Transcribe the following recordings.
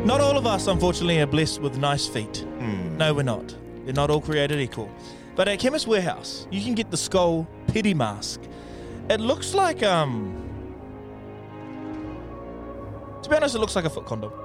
Not all of us, unfortunately, are blessed with nice feet. No, we're not. They're not all created equal. But at Chemist Warehouse, you can get the Skull Pedi Mask. It looks like, to be honest, it looks like a foot condom.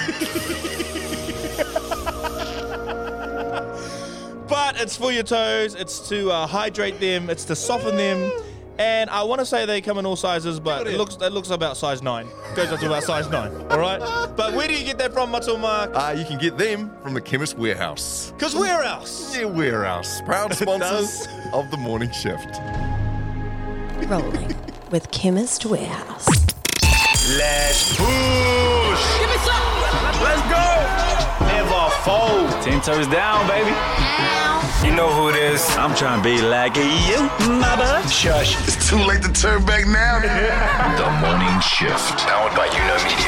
But it's for your toes. It's to hydrate them. It's to soften them. And I want to say they come in all sizes, but it looks about size 9. Goes up to about size 9. All right? But where do you get that from, Matua Mark? You can get them from the Chemist Warehouse. Because where else? Yeah, Warehouse. Proud sponsors of the morning shift. Rolling with Chemist Warehouse. Let's push. Give me some. Let's go. Never fold. 10 toes down, baby. You know who it is. I'm trying to be like you, my bud. Shush. It's too late to turn back now. The morning shift. Powered by Media.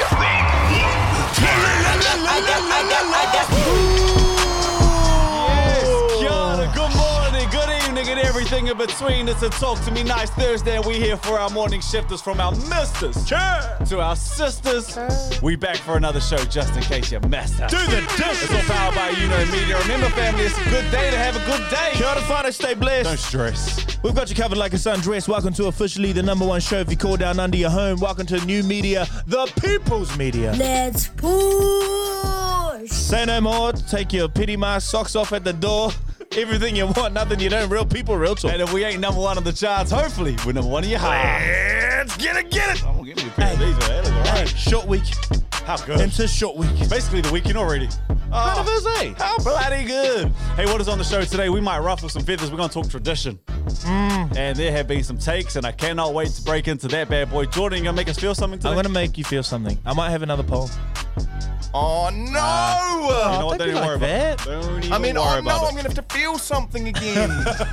Good morning, good evening, and everything in between. It's a Talk to Me Nice Thursday, and we here for our morning shifters from our misters to our sisters. We back for another show just in case you messed up. Do the dish. It's all powered by Media. Remember, family, it's a good day to have a good day. Kia ora whānau, stay blessed. Don't stress. We've got you covered like a sundress. Welcome to officially the #1 show if you call down under your home. Welcome to New Media, the People's Media. Let's push. Say no more. Take your pity mask, socks off at the door. Everything you want, nothing you don't. Real people, real talk. And if we ain't #1 on the charts, hopefully we're #1 in your heart. Let's get it. I'm gonna give me a pair of these, man. They look all right. Short week. How good. Into short week. Basically the weekend already. Anniversary. How bloody good. Hey, what is on the show today? We might ruffle some feathers. We're going to talk tradition. And there have been some takes, and I cannot wait to break into that bad boy. Jordan, you going to make us feel something today? I'm going to make you feel something. I might have another poll. Oh, no. You know what? don't Don't be even worry like about that. it. Don't even I mean, worry oh, no, about I'm going to have to feel something again.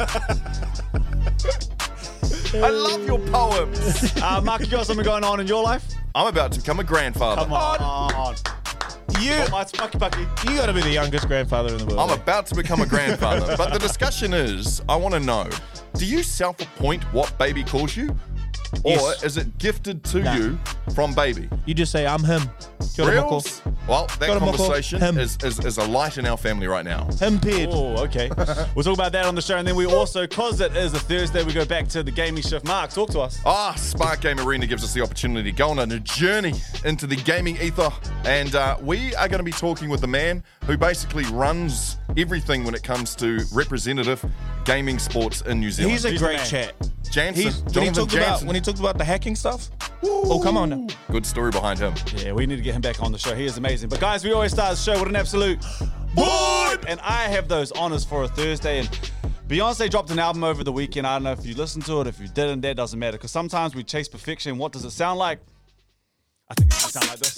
I love your poems. Mark, you got something going on in your life? I'm about to become a grandfather. Come on. You It's Pucky Pucky. you got to be the youngest grandfather in the world. I'm about to become a grandfather. But the discussion is, I want to know, do you self-appoint what baby calls you? Or Yes. is it gifted to you from baby? You just say, I'm him. Kia ora moko. Reals? Well, that Kia ora moko. conversation Him. is a light in our family right now. Him paired. Oh, okay. We'll talk about that on the show. And then we also, because it is a Thursday, we go back to the gaming shift. Mark, talk to us. Spark Game Arena gives us the opportunity to go on a journey into the gaming ether. And we are going to be talking with the man who basically runs everything when it comes to representative gaming sports in New Zealand. He's a He's great the man. chat. Jansen. When Jansen. he talked about the hacking stuff. Oh, come on now. Good story behind him. Yeah, we need to get him back on the show. He is amazing. But guys, we always start the show with an absolute board. And I have those honors for a Thursday. And Beyonce dropped an album over the weekend. I don't know if you listened to it, if you didn't, that doesn't matter. Because sometimes we chase perfection. What does it sound like? I think it might sound like this.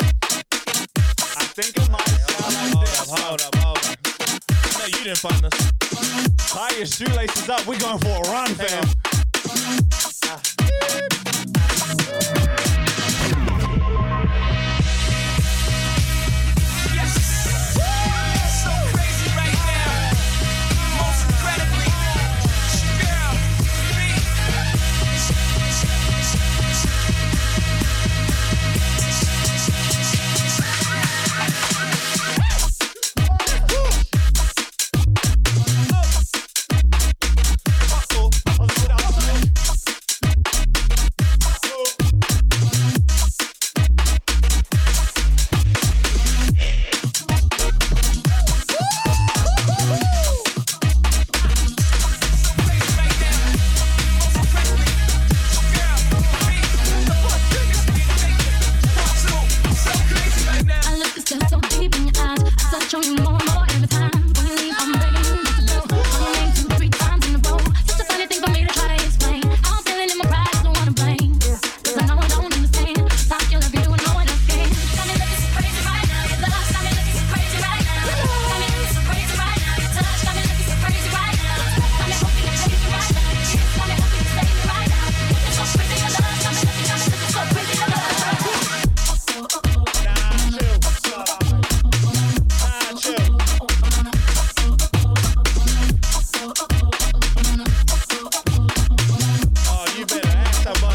I think it might sound like this. Hold up. No, you didn't find this. Tie your shoelaces up. We're going for a run, fam.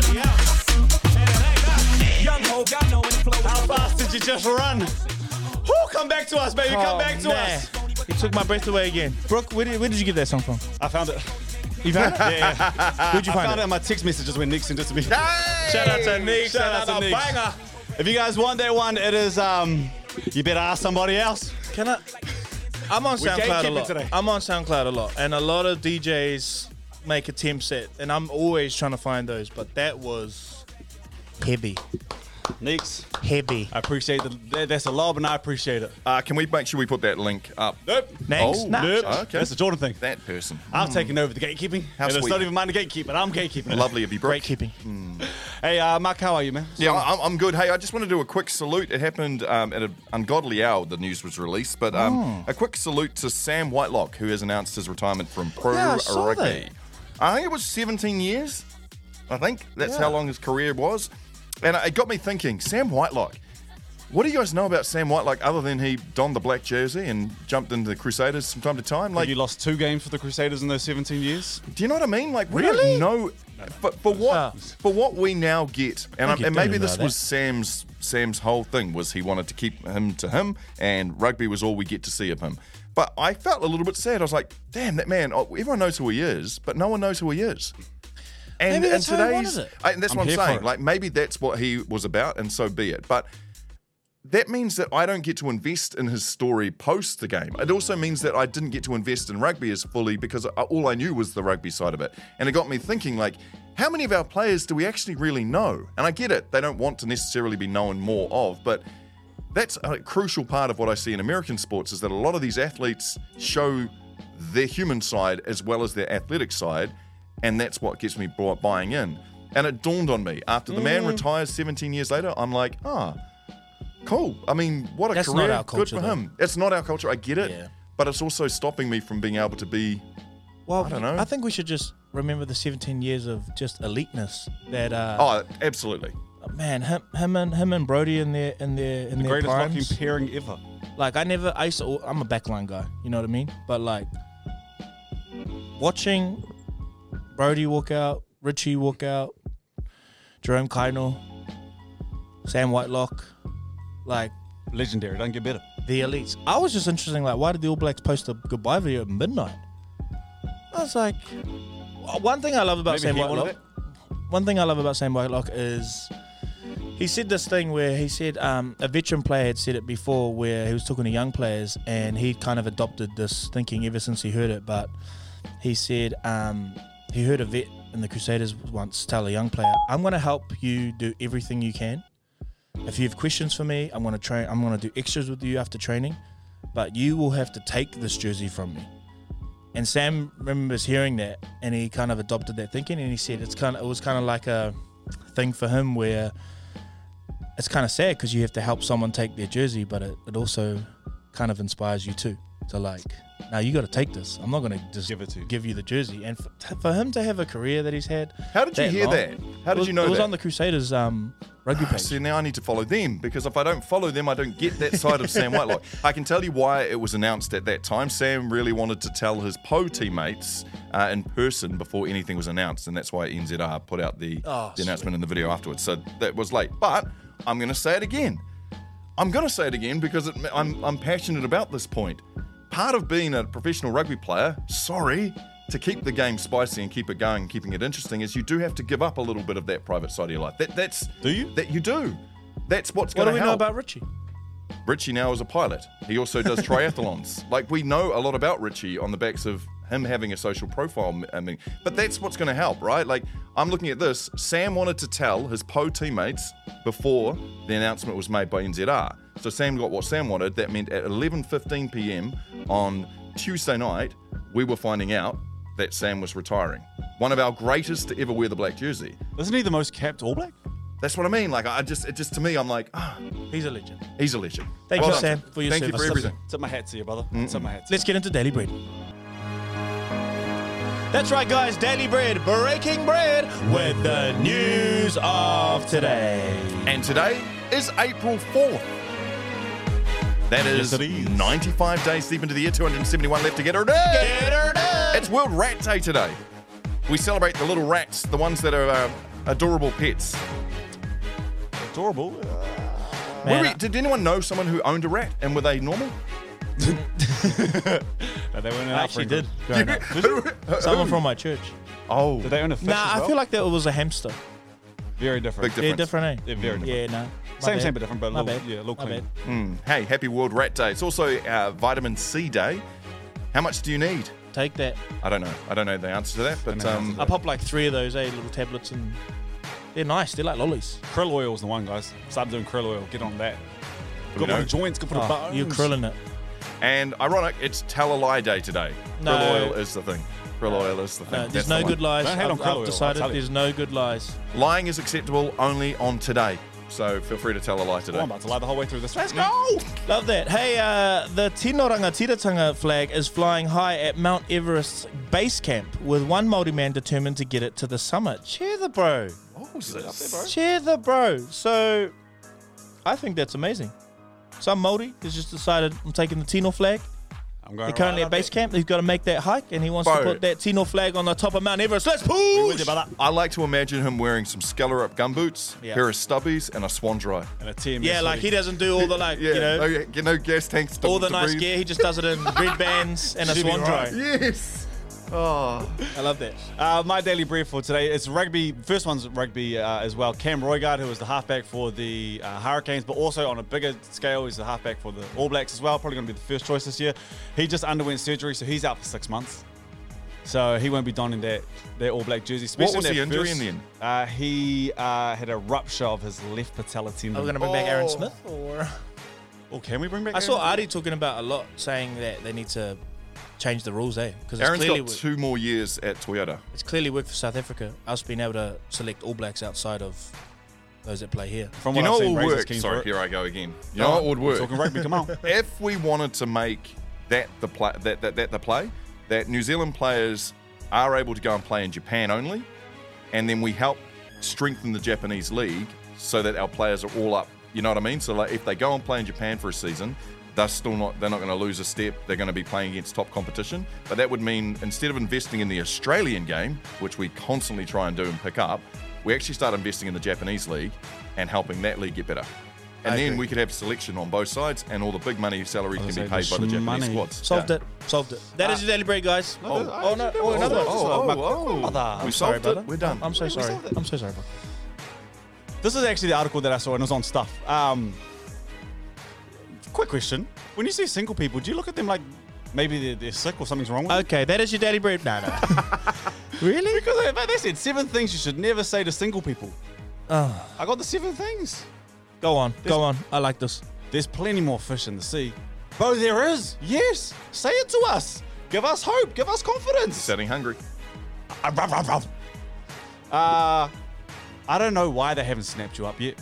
Just run. Woo, come back to us, baby. Come back to us. He took my breath away again. Brooke, where did you get that song from? I found it. You found it? Yeah. Where'd you I find found it it? in my text messages when Nick sent it to me. Shout out to Nick. Shout out to Nick. Banger. If you guys want that one, it is, you better ask somebody else. Can I? I'm on SoundCloud a gatekeeping lot. today. I'm on SoundCloud a lot, and a lot of DJs make attempts at, and I'm always trying to find those. But that was heavy, Neeks, heavy. I appreciate that's a lob, and I appreciate it. Can we make sure we put that link up? Nope. Next, Oh, nah. Nope. Okay. That's a Jordan thing. That person. I'm taking over the gatekeeping. How and it's sweet. not even mine to gatekeep, but I'm gatekeeping it. Lovely of you, Brooke. Great keeping. Hey, Mark, how are you, man? Yeah, I'm good. Hey, I just want to do a quick salute. It happened at an ungodly hour, the news was released, but a quick salute to Sam Whitelock, who has announced his retirement from pro Yeah, I saw rugby. that. I think it was 17 years. I think that's Yeah. how long his career was. And it got me thinking, Sam Whitelock. What do you guys know about Sam Whitelock other than he donned the black jersey and jumped into the Crusaders from time to time? Like, you lost 2 games for the Crusaders in those 17 years? Do you know what I mean? Like, we Really? don't know. For what we now get, and you maybe don't this know was Sam's whole thing, was he wanted to keep him to him, and rugby was all we get to see of him. But I felt a little bit sad. I was like, damn, that man, everyone knows who he is, but no one knows who he is. And, Maybe that's and how he today's, wanted it. and that's I'm what I'm here for saying. it. Like, maybe that's what he was about, and so be it. But that means that I don't get to invest in his story post the game. It also means that I didn't get to invest in rugby as fully because all I knew was the rugby side of it. And it got me thinking, like, how many of our players do we actually really know? And I get it, they don't want to necessarily be known more of, but that's a crucial part of what I see in American sports, is that a lot of these athletes show their human side as well as their athletic side, and that's what gets me buying in. And it dawned on me, after the man retires 17 years later, I'm like, cool. I mean, what a That's career. not our Good culture, for though. him. It's not our culture. I get it. Yeah. But it's also stopping me from being able to be. Well, I don't know. I think we should just remember the 17 years of just eliteness that. Oh, absolutely. Man, him and Brody in their Greatest primes. fucking pairing ever. Like I'm a backline guy, you know what I mean? But like watching Brody walk out, Richie walk out, Jerome Kaino, Sam Whitelock, like Legendary. Don't get better. the elites. I was just interested, like, why did the All Blacks post a goodbye video at midnight? I was like, one thing I love about Maybe Sam he wanted Whitelock. One thing I love about Sam Whitelock is he said this thing where he said a veteran player had said it before, where he was talking to young players, and he kind of adopted this thinking ever since he heard it. But he said he heard a vet in the Crusaders once tell a young player, "I'm going to help you do everything you can. If you have questions for me, I'm going to train. I'm going to do extras with you after training, but you will have to take this jersey from me." And Sam remembers hearing that, and he kind of adopted that thinking, and he said it was kind of like a thing for him where it's kind of sad because you have to help someone take their jersey, but it also kind of inspires you too. So like, now you got to take this. I'm not going to just Give it to you. give you the jersey. And for him to have a career that he's had. How did you hear long- that? How did you know It was that? on the Crusaders rugby page. See, now I need to follow them, because if I don't follow them, I don't get that side of Sam Whitelock. I can tell you why it was announced at that time. Sam really wanted to tell his Po teammates in person before anything was announced, and that's why NZR put out the announcement in the video afterwards. So that was late. But I'm going to say it again. I'm going to say it again because I'm passionate about this point. Part of being a professional rugby player, to keep the game spicy and keep it going, keeping it interesting, is you do have to give up a little bit of that private side of your life. Do you? That you do. That's what's What going do to we help. know about Richie? Richie now is a pilot. He also does triathlons. Like, we know a lot about Richie on the backs of him having a social profile. I mean, but that's what's going to help, right? Like, I'm looking at this. Sam wanted to tell his Po teammates before the announcement was made by NZR. So Sam got what Sam wanted. That meant at 11:15 p.m. on Tuesday night, we were finding out that Sam was retiring. One of our greatest to ever wear the black jersey. Isn't he the most capped All Black? That's what I mean. Like, it just to me, I'm like, He's a legend. he's a legend. Thank Well you, done. Sam, for your Thank you service. for everything. Tip my hat to you, brother. Tip my hat to you. Let's get into Daily Bread. That's right, guys. Daily Bread, breaking bread with the news of today. And today is April 4th. That is, Yes, it is. 95 days deep into the year, 271 left to get her done. Get her done. It's World Rat Day today. We celebrate the little rats, the ones that are adorable pets. Adorable. Man, Did anyone know someone who owned a rat, and were they normal? No, they weren't I actually did. growing up. Someone from my church. Oh, Did they own a fish Nah, as well? I feel like that was a hamster. Very different. Big Yeah, difference. different, eh? They're very different. Yeah, no. Same, but different, but a My little, bad. yeah, a little My cleaner. bad. Hey, happy World Rat Day. It's also Vitamin C Day. How much do you need? Take that. I don't know. I don't know the answer to that, but I pop like 3 of those, little tablets, and they're nice. They're like lollies. Krill oil is the one, guys. Start doing krill oil. Get on that. Good know. for the joints, good for the bones. You're krilling it. and ironic, it's Tell a Lie Day today. No. Krill oil is the thing. Krill oil is the thing. No, That's there's the no one. good lies. Don't hate on krill oil, I've I'll decided tell you. there's no good lies. Lying is acceptable only on today. So feel free to tell a lie today. Oh, I'm about to lie the whole way through this. Let's go! Love that. Hey, the Tino Rangatiratanga flag is flying high at Mount Everest's base camp, with one Māori man determined to get it to the summit. Cheer the bro. Cheer the bro. So, I think that's amazing. Some Māori has just decided, I'm taking the Tino flag. I'm going They're currently right at base up there. camp. He's got to make that hike, and he wants to Bro. put that Tino flag on the top of Mount Everest. Let's push! I like to imagine him wearing some Skeller Up gumboots, Yeah. pair of stubbies, and a swan dry. And a TMS Yeah, like he doesn't do all the no gas tanks. all the nice gear. He just does it in red bands and a Should be swan dry. right. Yes. Oh. I love that. My daily brief for today is rugby. First one's rugby as well. Cam Roigard, who was the halfback for the Hurricanes, but also on a bigger scale, he's the halfback for the All Blacks as well. Probably going to be the first choice this year. He just underwent surgery, so he's out for 6 months. So he won't be donning that All Black jersey. What especially was in the that injury first- in the end? He had a rupture of his left patella tendon. Are we going to bring back Aaron Smith? Or Oh, can we bring back I saw Aaron? Artie talking about a lot, saying that they need to change the rules, Because Aaron's got 2 more years at Toyota. it's clearly worked for South Africa. Us being able to select All Blacks outside of those that play here. From You what know I've what seen, would Razor's work? keen for Sorry, it. here I go again. You know what would work? Talking rugby, come on. If we wanted to make that the play, that New Zealand players are able to go and play in Japan only, and then we help strengthen the Japanese league so that our players are all up. You know what I mean? So like if they go and play in Japan for a season, they're not going to lose a step. They're going to be playing against top competition. But that would mean instead of investing in the Australian game, which we constantly try and do and pick up, we actually start investing in the Japanese league and helping that league get better. And I then agree. we could have selection on both sides, and all the big money salaries I can was be gonna paid say by the the Japanese money. squads. Solved Yeah. it. Solved it. That is your daily break, guys. Oh, another one. Other. We Sorry, solved brother. it. We're done. I'm so sorry. I'm so sorry, bro. This is actually the article that I saw, and it was on Stuff. Quick question. When you see single people, do you look at them like maybe they're sick or something's wrong with them? Okay, that is your daily break. No. Really? Because they said 7 things you should never say to single people. Oh, I got the 7 things. go on. Go on. I like this. There's plenty more fish in the sea. Bro, there is. Yes. Say it to us. Give us hope. Give us confidence. Sounding hungry. I don't know why they haven't snapped you up yet.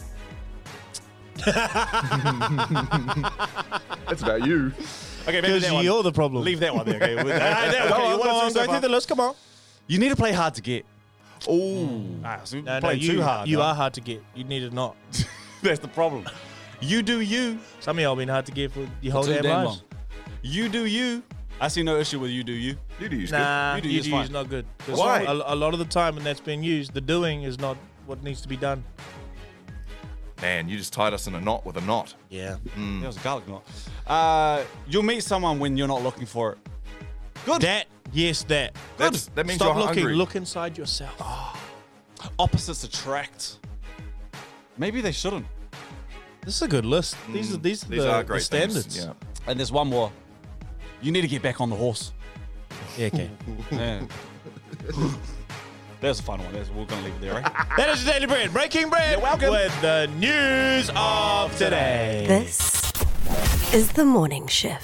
That's about you. Okay, maybe Because that one. you're the problem. Leave that one there. Okay. Go Okay, on, you go wanted on. to so Go far. through the list. Come on. You need to play hard to get. Oh. So you No, play you, too hard. You no? are hard to get. You need it not. That's the problem. You do you. Some of y'all been hard to get for your whole Too damn damn lives. long. You do you. I see no issue with you do you. You do use Nah, You do you use do fine. use not good. 'Cause Why? A lot of the time when that's being used, the doing is not what needs to be done. good. Man, you just tied us in a knot with a knot. Yeah. That was a garlic knot. You'll meet someone when you're not looking for it. Good. That, yes, that. That means Stop you're looking. hungry. Look inside yourself. Opposites attract. Maybe they shouldn't. This is a good list. These are These the, are the great standards. things. Yeah. And there's one more. You need to get back on the horse. Yeah, okay. Yeah. There's the final one. We're going to leave it there, right? That is your daily bread. Breaking bread. You're welcome. With the news of today. This is the morning shift.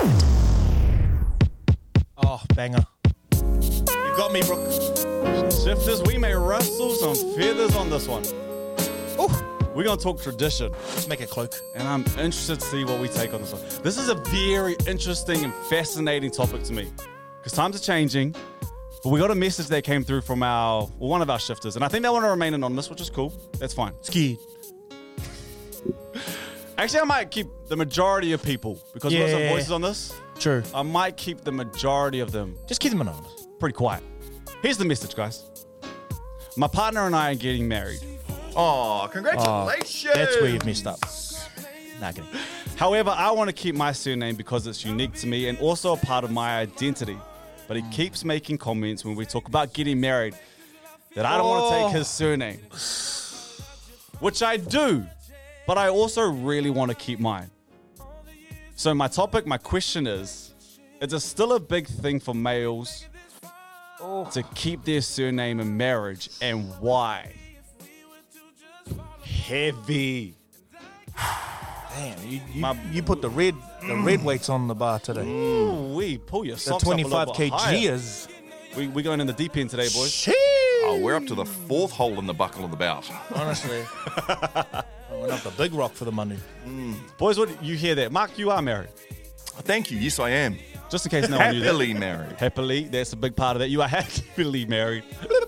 Oh, banger. You got me, Brooke. Shifters, we may rustle some feathers on this one. Ooh, we're going to talk tradition. Let's make a cloak. And I'm interested to see what we take on this one. This is a very interesting and fascinating topic to me. Because times are changing. But we got a message that came through from one of our shifters. And I think they want to remain anonymous, which is cool. That's fine. Ski. Actually, I might keep the majority of people. Because we've got some Yeah. voices on this. True. I might keep the majority of them Just keep them anonymous. pretty quiet. Here's the message, guys. My partner and I are getting married. Oh, congratulations. That's where you've messed up. Nah, kidding. However, I want to keep my surname because it's unique to me and also a part of my identity. But he keeps making comments when we talk about getting married that I don't want to take his surname. Which I do, but I also really want to keep mine. So my question is it still a big thing for males to keep their surname in marriage, and why? Heavy. Damn, you put the red weights on the bar today. We pull your The socks up a 25 little bit higher. kgs. We going in the deep end today, boys. Oh, we're up to the 4th hole in the buckle of the bout. Honestly. I went up the big rock for the money. Boys, what you hear that? Mark, you are married. Thank you. Yes, I am. Just in case no one knew that. Happily married. Happily, that's a big part of that. You are happily married.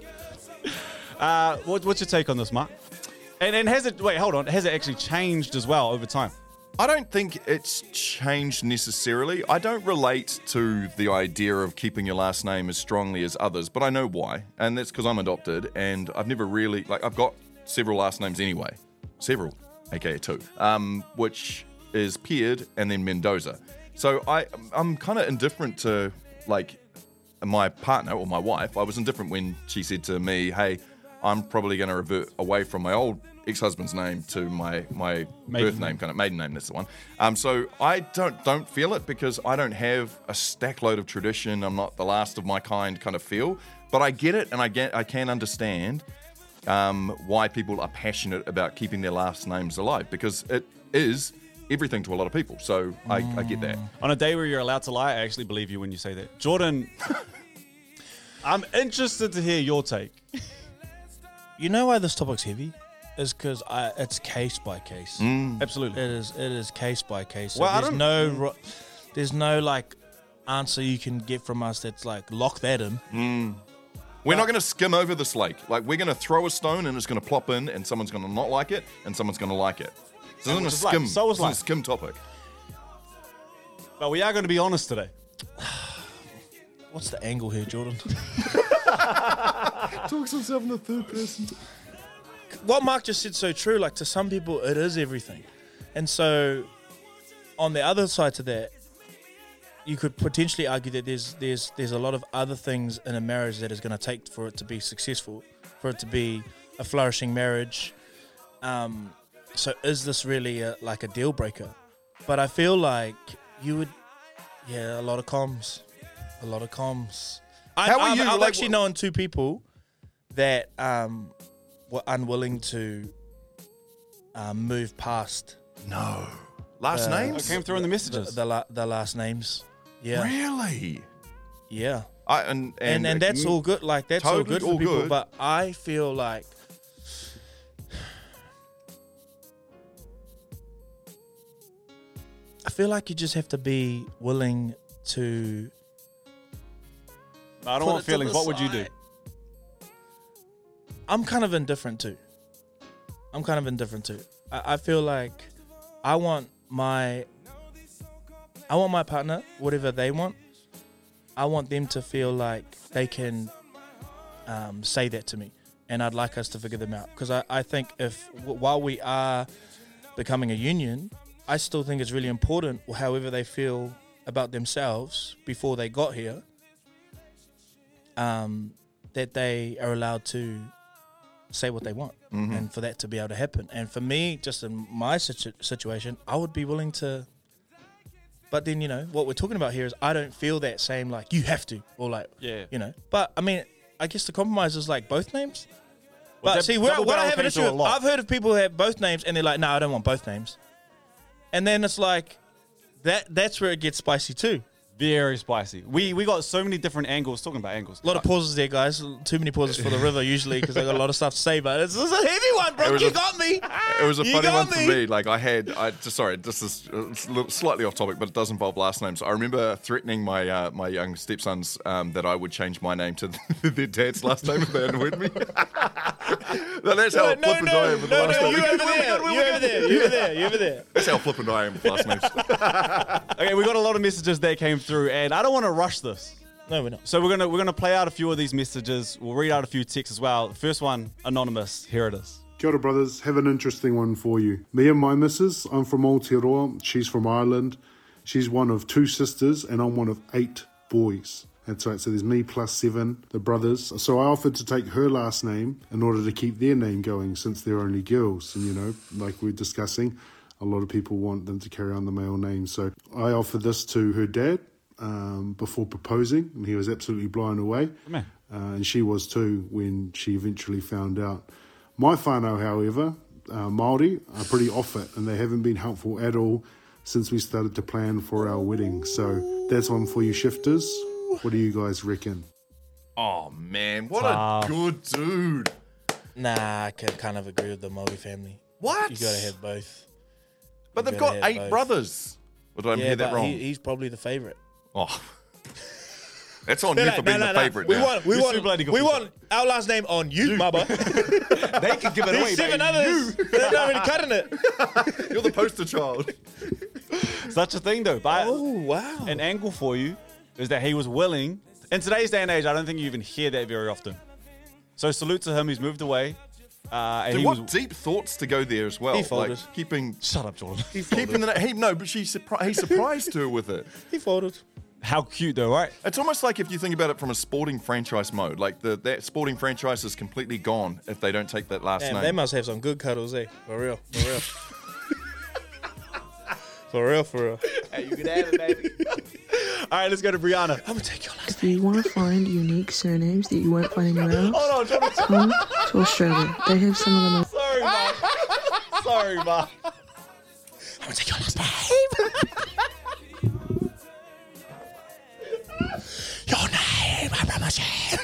What's your take on this, Mark? And has it actually changed as well over time? I don't think it's changed necessarily. I don't relate to the idea of keeping your last name as strongly as others, but I know why. And that's because I'm adopted and I've never really, I've got several last names anyway. Several, aka 2, which is Peard and then Mendoza. So I'm kind of indifferent to, my partner or my wife. I was indifferent when she said to me, hey, I'm probably going to revert away from my old ex-husband's name to my birth name, kind of maiden name, that's the one. So I don't feel it because I don't have a stack load of tradition. I'm not the last of my kind of feel. But I get it, and I can understand why people are passionate about keeping their last names alive, because it is everything to a lot of people. So I get that. On a day where you're allowed to lie, I actually believe you when you say that. Jordan, I'm interested to hear your take. You know why this topic's heavy? Is because it's case by case. Absolutely. It is case by case. So Well, there's no answer you can get from us that's lock that in. We're not going to skim over this lake. We're going to throw a stone and it's going to plop in, and someone's going to not like it, and someone's going to like it. So And it's which is not a skim. life. So is it's not a life. skim topic. But we are going to be honest today. What's the angle here, Jordan? Talks himself in the third person. What Mark just said so true. To some people, it is everything, and so on the other side to that, you could potentially argue that there's a lot of other things in a marriage that is going to take for it to be successful, for it to be a flourishing marriage. So is this really a deal breaker? But I feel like you would, a lot of comms. How are you? I've actually known 2 people that were unwilling to move past No. Last names? It came through in the messages. the last names. Yeah, Really? yeah, And that's all good. That's all totally good for all people. good. But I feel like you just have to be willing to. I don't put want it to feelings. the What would you do? side. I'm kind of indifferent too. I feel like I want my partner, whatever they want, I want them to feel like they can say that to me, and I'd like us to figure them out. Because I think while we are becoming a union, I still think it's really important, however they feel about themselves before they got here, that they are allowed to say what they want, and for that to be able to happen. And for me, just in my situation, I would be willing to. But then, what we're talking about here is I don't feel that same, you have to, or But, I mean, I guess the compromise is, both names. Well, But, see, double what I barrel have an came issue through a with, lot. I've heard of people who have both names, and they're like, no, I don't want both names. And then it's that's where it gets spicy, too. Very spicy. We got so many different angles, talking about angles. A lot of pauses there, guys. Too many pauses for the river, usually, because I got a lot of stuff to say. But it's a heavy one, bro. You got me. It was a You funny got one for me. This is slightly off topic, but it does involve last names. I remember threatening my my young stepsons that I would change my name to their dad's last name if they annoyed me. No, that's how flippant I am with last names. You over there. That's how flippant I am with last names. Okay, we got a lot of messages that came through, and I don't want to rush this. No, we're not. So we're gonna play out a few of these messages. We'll read out a few texts as well. First one, anonymous. Here it is. Kia ora, brothers. Have an interesting one for you. Me and my missus, I'm from Aotearoa. She's from Ireland. She's one of 2 sisters, and I'm one of 8 boys. That's right, so there's me plus 7, the brothers. So I offered to take her last name in order to keep their name going since they're only girls. And, you know, like we're discussing, a lot of people want them to carry on the male name. So I offered this to her dad before proposing, and he was absolutely blown away. And she was too when she eventually found out. My whānau, however, Māori, are pretty off it, and they haven't been helpful at all since we started to plan for our wedding. So that's one for you shifters. What do you guys reckon? Oh, man. What a good dude. Nah, I can kind of agree with the Māori family. What? You got to have both. But they've got 8 brothers. Or did I hear that wrong? He's probably the favourite. Oh. That's on you for being the favourite now. We want our last name on you, Mubba. They can give it away. These 7 others, they're not really cutting it. You're the poster child. Such a thing, though. But wow. An angle for you is that he was willing. In today's day and age, I don't think you even hear that very often. So salute to him. He's moved away. Dude, what deep thoughts to go there as well. He folded. Like keeping. Shut up, Jordan. Keeping the but he surprised her with it. He folded. How cute, though, right? It's almost like if you think about it from a sporting franchise mode, like that sporting franchise is completely gone if they don't take that last name. They must have some good cuddles, eh? For real. For real. Hey, you can have it, baby. All right, let's go to Brianna. I'm gonna take your last If you want to find unique surnames that you won't find anywhere else, Hold on, Jordan. come to Australia. They have some of the most... Sorry, Ma. I'm gonna take your last name. Your name, I promise you.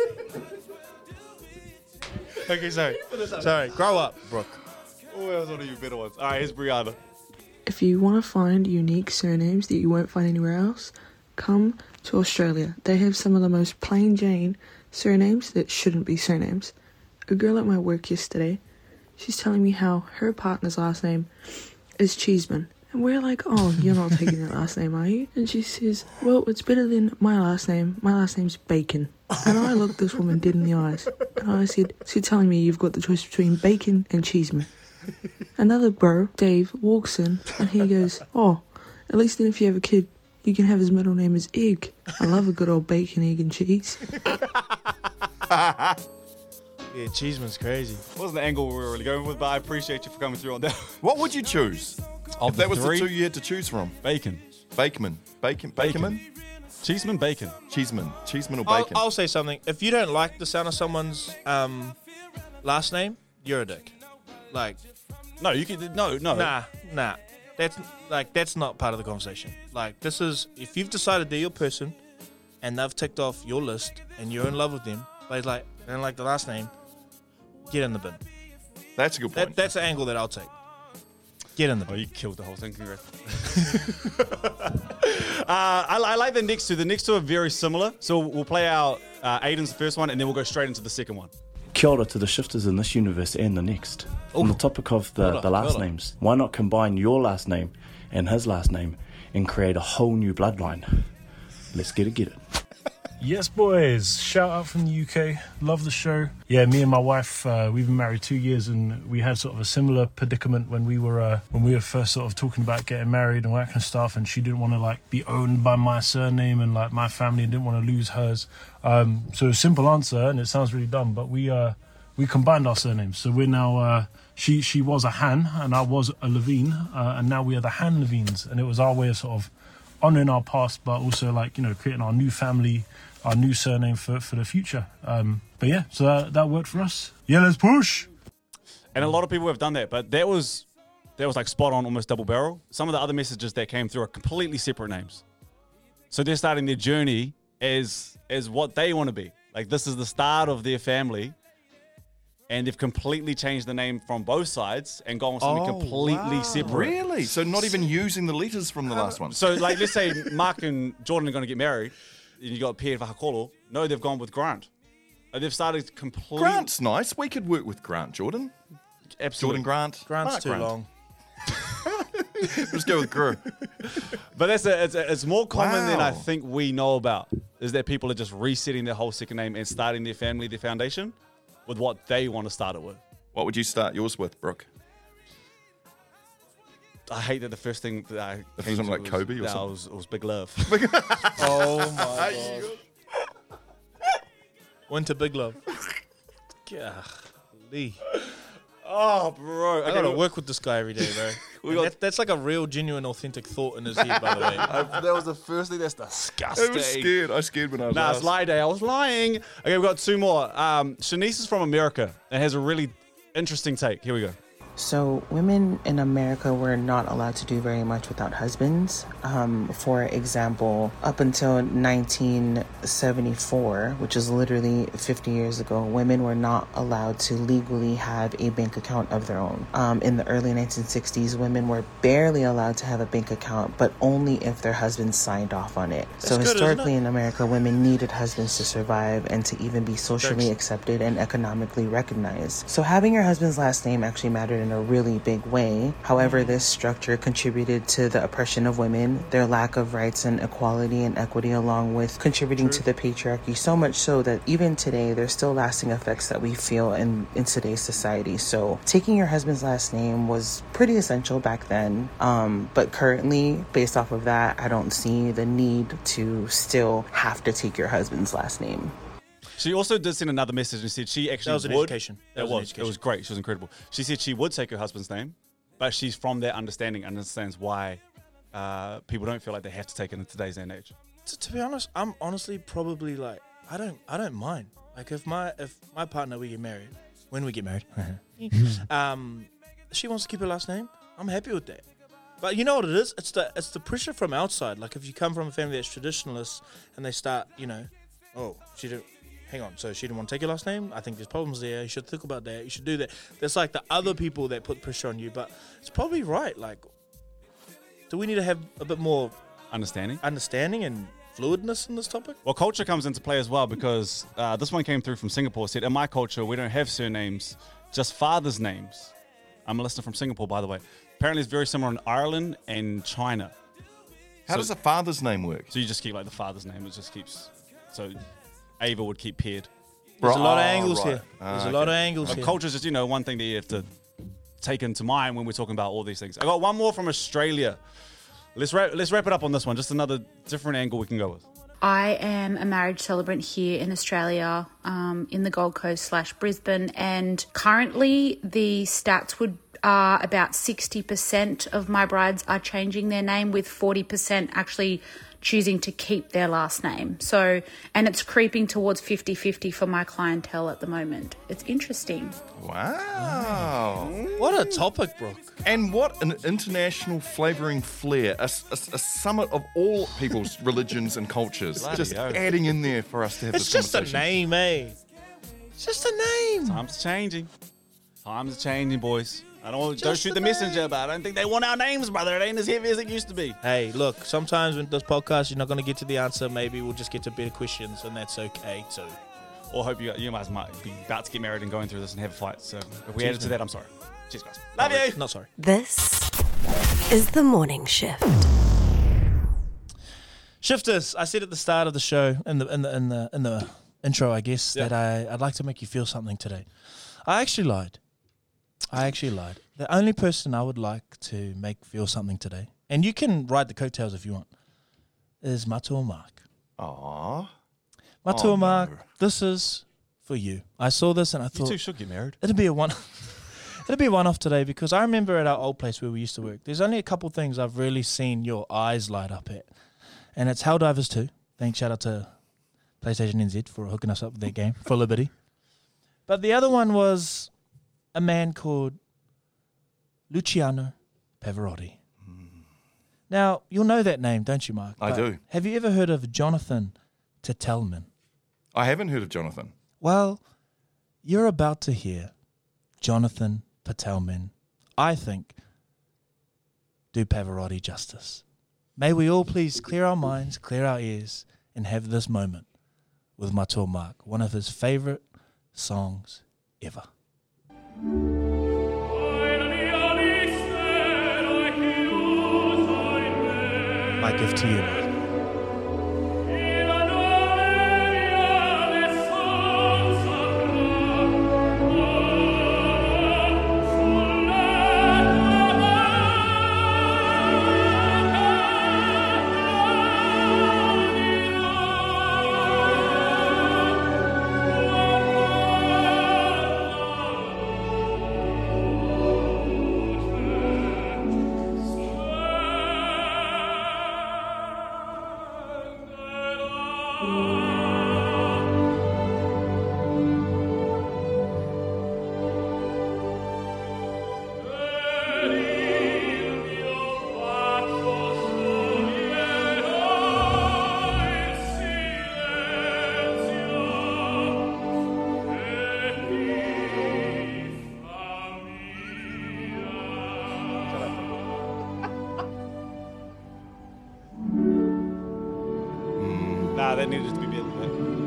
Okay, sorry. Grow up, Brooke. Oh, that was one of your better ones. All right, here's Brianna. If you want to find unique surnames that you won't find anywhere else, come to Australia. They have some of the most plain Jane surnames that shouldn't be surnames. A girl at my work yesterday, she's telling me how her partner's last name is Cheeseman. And we're like, oh, you're not taking that last name, are you? And she says, well, it's better than my last name. My last name's Bacon. And I looked this woman dead in the eyes. And I said, so you're telling me you've got the choice between Bacon and Cheeseman? Another bro, Dave, walks in and he goes, oh, at least then if you have a kid, you can have his middle name as Egg. I love a good old bacon, egg and cheese. Yeah, Cheeseman's crazy. Wasn't the angle we were really going with, but I appreciate you for coming through on that. What would you choose? If that was the 2 you had to choose from? Bacon. Bakeman. Cheeseman, bacon. Cheeseman or bacon? I'll say something. If you don't like the sound of someone's last name, you're a dick. Like, no, you can no. Nah. That's not part of the conversation. Like, this is if you've decided they're your person, and they've ticked off your list, and you're in love with them, but like they don't like the last name, get in the bin. That's a good point. That's the angle that I'll take. Get in the bin. Oh, you killed the whole thing. Congrats. I like the next two. The next two are very similar. So we'll play out Aiden's the first one, and then we'll go straight into the second one. Kia ora to the shifters in this universe and the next. On the topic of the last names, why not combine your last name and his last name and create a whole new bloodline? Let's get it. Yes, boys. Shout out from the UK. Love the show. Yeah, me and my wife, we've been married 2 years, and we had sort of a similar predicament when we were first sort of talking about getting married and all that kind of stuff. And she didn't want to like be owned by my surname, and like my family didn't want to lose hers. So a simple answer, and it sounds really dumb, but we combined our surnames. So we're now she was a Han and I was a Levine, and now we are the Han Levines. And it was our way of sort of honouring our past, but also like, you know, creating our new family, our new surname for the future. But yeah, so that worked for us. Yeah, let's push. And a lot of people have done that, but that was like spot on, almost double barrel. Some of the other messages that came through are completely separate names. So they're starting their journey as what they want to be. Like, this is the start of their family, and they've completely changed the name from both sides and gone with something completely separate. Really? So not even using the letters from the last one? So, like, let's say Mark and Jordan are going to get married, and you got Pierre Vahakolo. No, they've gone with Grant. They've started completely... Grant's nice. We could work with Grant, Jordan. Absolutely. Jordan Grant. Grant's Mark too Grant. long. Let's go with Gru. But it's more common than I think we know about, is that people are just resetting their whole second name and starting their family, their foundation, with what they want to start it with. What would you start yours with, Brooke? I hate that the first thing that I If it was something like Kobe or something? it was Big Love. Oh my god. Went to Big Love. Golly. Oh, bro. I gotta work with this guy every day, bro. That's like a real, genuine, authentic thought in his head, by the way. That was the first thing. That's disgusting. I was scared. I was scared when I was Nah, asked. it's lie day. I was lying. Okay, we've got two more. Shanice is from America and has a really interesting take. Here we go. So women in America were not allowed to do very much without husbands. For example, up until 1974, which is literally 50 years ago, women were not allowed to legally have a bank account of their own. In the early 1960s, women were barely allowed to have a bank account, but only if their husbands signed off on it. So historically in America, women needed husbands to survive and to even be socially accepted and economically recognized. So having your husband's last name actually mattered in a really big way. However, this structure contributed to the oppression of women, their lack of rights and equality and equity, along with contributing to the patriarchy, so much so that even today there's still lasting effects that we feel in today's society. So taking your husband's last name was pretty essential back then, but currently, based off of that, I don't see the need to still have to take your husband's last name. She also did send another message and said she actually That was an would. education. It was great. She was incredible. She said she would take her husband's name, but she's from that understanding, understands why people don't feel like they have to take it in today's day and age. To be honest, I'm honestly probably like I don't mind. Like if my partner when we get married, she wants to keep her last name, I'm happy with that. But you know what it is? It's the pressure from outside. Like if you come from a family that's traditionalist and they start, she didn't. Hang on, so she didn't want to take your last name? I think there's problems there. You should think about that. You should do that. There's like the other people that put pressure on you, but it's probably right. Like, do we need to have a bit more understanding and fluidness in this topic? Well, culture comes into play as well because this one came through from Singapore. Said, in my culture, we don't have surnames, just fathers' names. I'm a listener from Singapore, by the way. Apparently, it's very similar in Ireland and China. How does a father's name work? So you just keep like the father's name. It just keeps... So Ava would keep paired. There's a lot of angles here. There's a lot of angles here. Culture is just, one thing that you have to take into mind when we're talking about all these things. I got one more from Australia. Let's wrap it up on this one. Just another different angle we can go with. I am a marriage celebrant here in Australia, in the Gold Coast / Brisbane, and currently the stats are about 60% of my brides are changing their name, with 40% actually choosing to keep their last name. So, and it's creeping towards 50-50 for my clientele at the moment. It's interesting. Wow. What a topic, Brooke. And what an international flavouring flair. A summit of all people's religions and cultures. Bloody just hell. adding in there for us to have It's this just a conversation. name, eh? It's just a name. Times are changing. Times are changing, boys. Don't Just shoot a the name. messenger, but I don't think they want our names, brother. It ain't as heavy as it used to be. Hey, look, sometimes with this podcast, you're not going to get to the answer. Maybe we'll just get to better questions, and that's okay, too. Or hope you guys might be about to get married and going through this and have a fight. So if we Cheers, added to man. that, I'm sorry. Cheers, guys. Love you. Not sorry. This is the morning shift. Shifters, I said at the start of the show, in the intro, I guess, that I'd like to make you feel something today. I actually lied. The only person I would like to make feel something today, and you can ride the coattails if you want, is Matua Mark. Aww. Matua Mark, this is for you. I saw this and I thought... You two should get married. It'll be a one-off today, because I remember at our old place where we used to work, there's only a couple things I've really seen your eyes light up at. And it's Helldivers 2. Thanks, shout out to PlayStation NZ for hooking us up with that game for Liberty. But the other one was a man called Luciano Pavarotti. Now, you'll know that name, don't you, Mark? I do. Have you ever heard of Jonathan Titelman? I haven't heard of Jonathan. Well, you're about to hear Jonathan Patelman, I think, do Pavarotti justice. May we all please clear our minds, clear our ears, and have this moment with Matua Mark, one of his favourite songs ever. My gift to you, Mark. Nah, that needed to be better than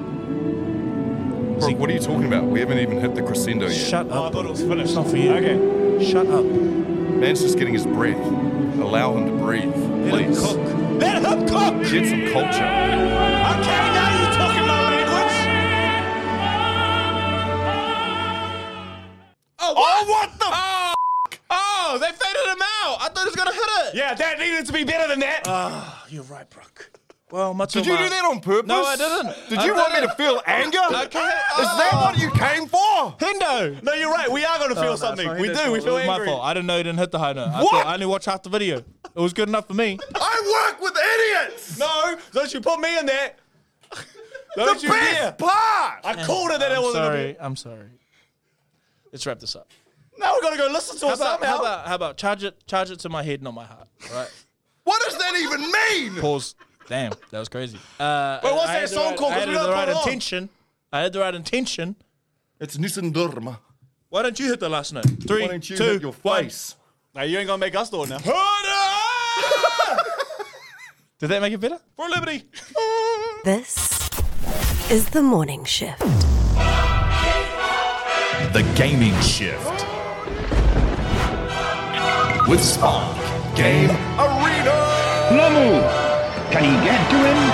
that. Brooke, what are you talking about? We haven't even hit the crescendo yet. Shut Oh, I up. thought it was finished. It's not for you. Okay. Shut up. Man's just getting his breath. Allow him to breathe, Let him please. cook. Let him cook! Get some culture. Okay, now you're talking my language. Oh, what the Oh, they faded him out. I thought he was going to hit it. Yeah, that needed to be better than that. You're right, Brooke. Well, Did you do that on purpose? No, I didn't. Did you want me to feel anger? Okay. Is that what you came for? Hendo. No, you're right. We are going to feel something. We do. We feel It was my angry. fault. I didn't know he didn't hit the high note. What? I only watched half the video. It was good enough for me. I work with idiots! No, don't you put me in there. Don't The you dare. best part! I called it that it wasn't. I'm sorry. Let's wrap this up. Now we're going to go listen to it somehow. How about charge it to my head, not my heart. Right? What does that even mean? Pause. Damn, that was crazy. Wait, what's that song called? I had We the don't right put it on. intention. I had the right intention. It's Nisandurma. Why don't you hit the last note? Why 3, don't you 2, hit your 1. face? Now you ain't going to make us do it now. Did that make it better? For liberty. This is the morning shift. The Gaming Shift. With Spark Game Arena. Lamu, can he get to him?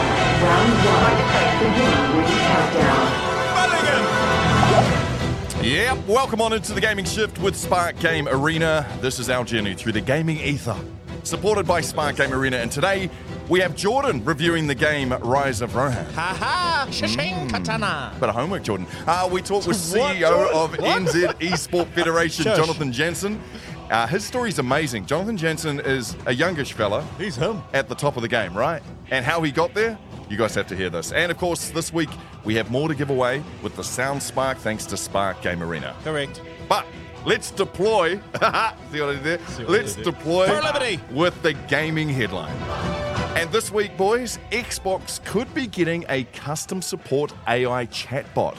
Yep, welcome on into the Gaming Shift with Spark Game Arena. This is our journey through the gaming ether, supported by Spark Game Arena. And today, we have Jordan reviewing the game Rise of Rohan. Ha Shishing katana. Bit of homework, Jordan. We talked with CEO of NZ Esport Federation, Shush. Jonathan Jensen. His story's amazing. Jonathan Jensen is a youngish fella. He's him. At the top of the game, right? And how he got there, you guys have to hear this. And of course, this week, we have more to give away with the Sound Spark thanks to Spark Game Arena. Correct. But let's deploy. See what I did there? Let's deploy For liberty. with the gaming headline. And this week, boys, Xbox could be getting a custom support AI chatbot.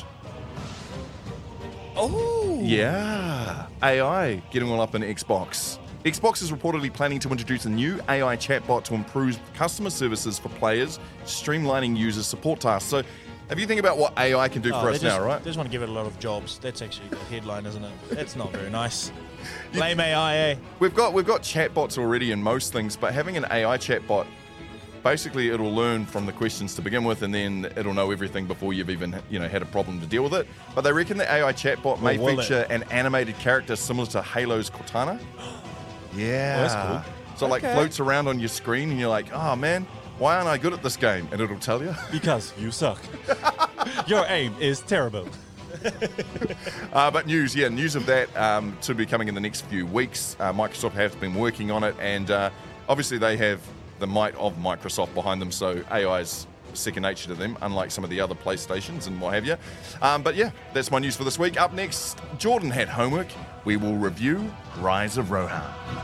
Oh. Yeah, AI getting all up in Xbox. Xbox is reportedly planning to introduce a new AI chatbot to improve customer services for players, streamlining user support tasks. So, if you think about what AI can do for us now, right? They just want to give it a lot of jobs. That's actually the headline, isn't it? That's not very nice. Blame AI, eh? We've got chatbots already in most things, but having an AI chatbot, basically it'll learn from the questions to begin with, and then it'll know everything before you've even had a problem to deal with it. But they reckon the AI chatbot may will feature an animated character similar to Halo's Cortana. Yeah, that's cool. So it like floats around on your screen, and you're like, oh man, why aren't I good at this game? And it'll tell you. Because you suck. Your aim is terrible. But news of that to be coming in the next few weeks. Microsoft has been working on it, and obviously they have the might of Microsoft behind them, so AI is second nature to them, unlike some of the other PlayStations and what have you. But yeah, that's my news for this week. Up next, Jordan had homework. We will review Rise of Rohan.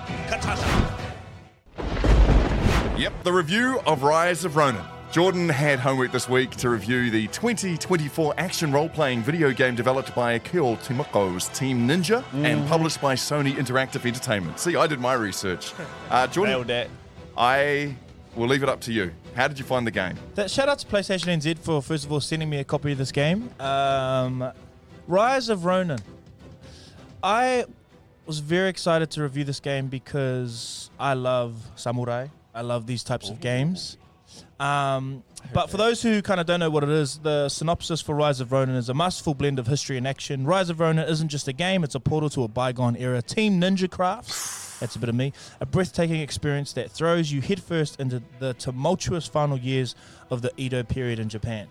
Yep, the review of Rise of Rohan. Jordan had homework this week to review the 2024 action role-playing video game developed by Akio Timoko's Team Ninja and published by Sony Interactive Entertainment. See, I did my research. Jordan, Nailed that. I will leave it up to you. How did you find the game? Shout out to PlayStation NZ for, first of all, sending me a copy of this game. Rise of Rohan. I was very excited to review this game because I love samurai. I love these types of games. But for those who kind of don't know what it is, the synopsis for Rise of Rohan is a masterful blend of history and action. Rise of Rohan isn't just a game, it's a portal to a bygone era. Team Ninja Crafts, that's a bit of me, a breathtaking experience that throws you headfirst into the tumultuous final years of the Edo period in Japan.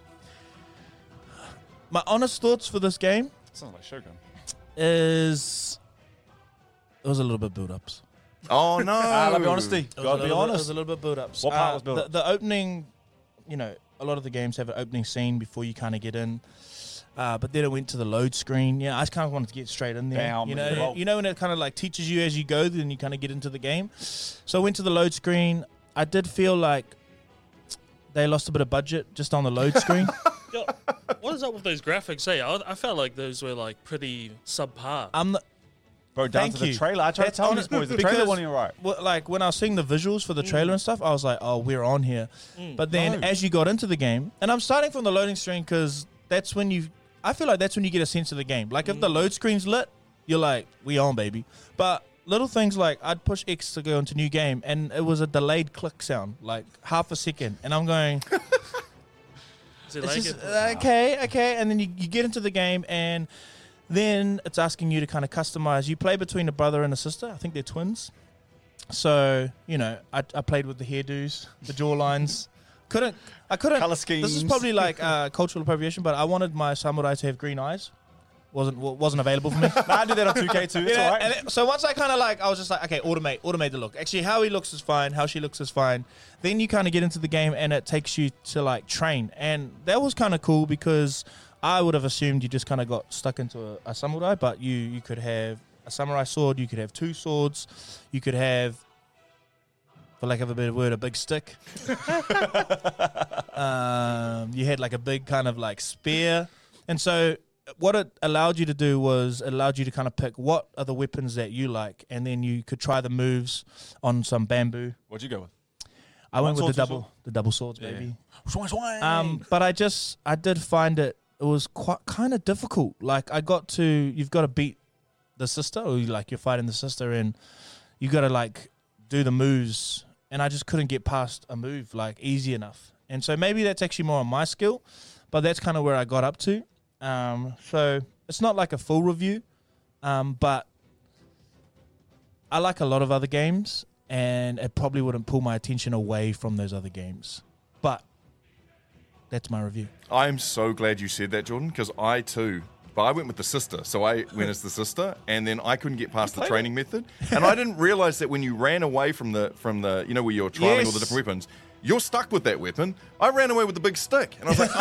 My honest thoughts for this game Sounds like Shogun. is it was a little bit build-ups. Oh, no. I love your honesty. It Gotta be was honest. a little bit build-ups. What part was build-ups? The opening, a lot of the games have an opening scene before you kind of get in. But then it went to the load screen. Yeah, I just kind of wanted to get straight in there. Bam, you know when it kind of like teaches you as you go, then you kind of get into the game. So I went to the load screen. I did feel like they lost a bit of budget just on the load screen. Yo, what is up with those graphics? Hey, I felt like those were like pretty subpar. Bro, down to the trailer. I tried to tell these boys the trailer wasn't even right. Like when I was seeing the visuals for the trailer and stuff, I was like, oh, we're on here. But then as you got into the game, and I'm starting from the loading screen because that's when I feel like that's when you get a sense of the game. Like if the load screen's lit, you're like, we on, baby. But little things like I'd push X to go into new game, and it was a delayed click sound, like half a second. And I'm going, okay. And then you get into the game, and then it's asking you to kind of customize. You play between a brother and a sister. I think they're twins. So, I played with the hairdos, the jawlines. I couldn't. Color schemes. This is probably like cultural appropriation, but I wanted my samurai to have green eyes. Wasn't available for me. I did that on 2K too. It's all right. And so once I kind of I was just like, okay, automate the look. Actually, how he looks is fine. How she looks is fine. Then you kind of get into the game, and it takes you to like train, and that was kind of cool because I would have assumed you just kind of got stuck into a samurai, but you could have a samurai sword. You could have two swords. You could have, for lack of a better word, a big stick. You had like a big kind of like spear, and so what it allowed you to do was it allowed you to kind of pick what are the weapons that you like, and then you could try the moves on some bamboo. What'd you go with? I went with the double swords, baby. But I did find it was quite kind of difficult. Like you've got to beat the sister, or you're fighting the sister, and you got to like do the moves, and I just couldn't get past a move like easy enough. And so maybe that's actually more on my skill, but that's kind of where I got up to. So it's not like a full review, but I like a lot of other games, and it probably wouldn't pull my attention away from those other games. But that's my review. I'm so glad you said that, Jordan, because I too. But I went with the sister, so I went as the sister, and then I couldn't get past the training method, and I didn't realize that when you ran away from the where you're trialing all the different weapons, you're stuck with that weapon. I ran away with the big stick, and I was like,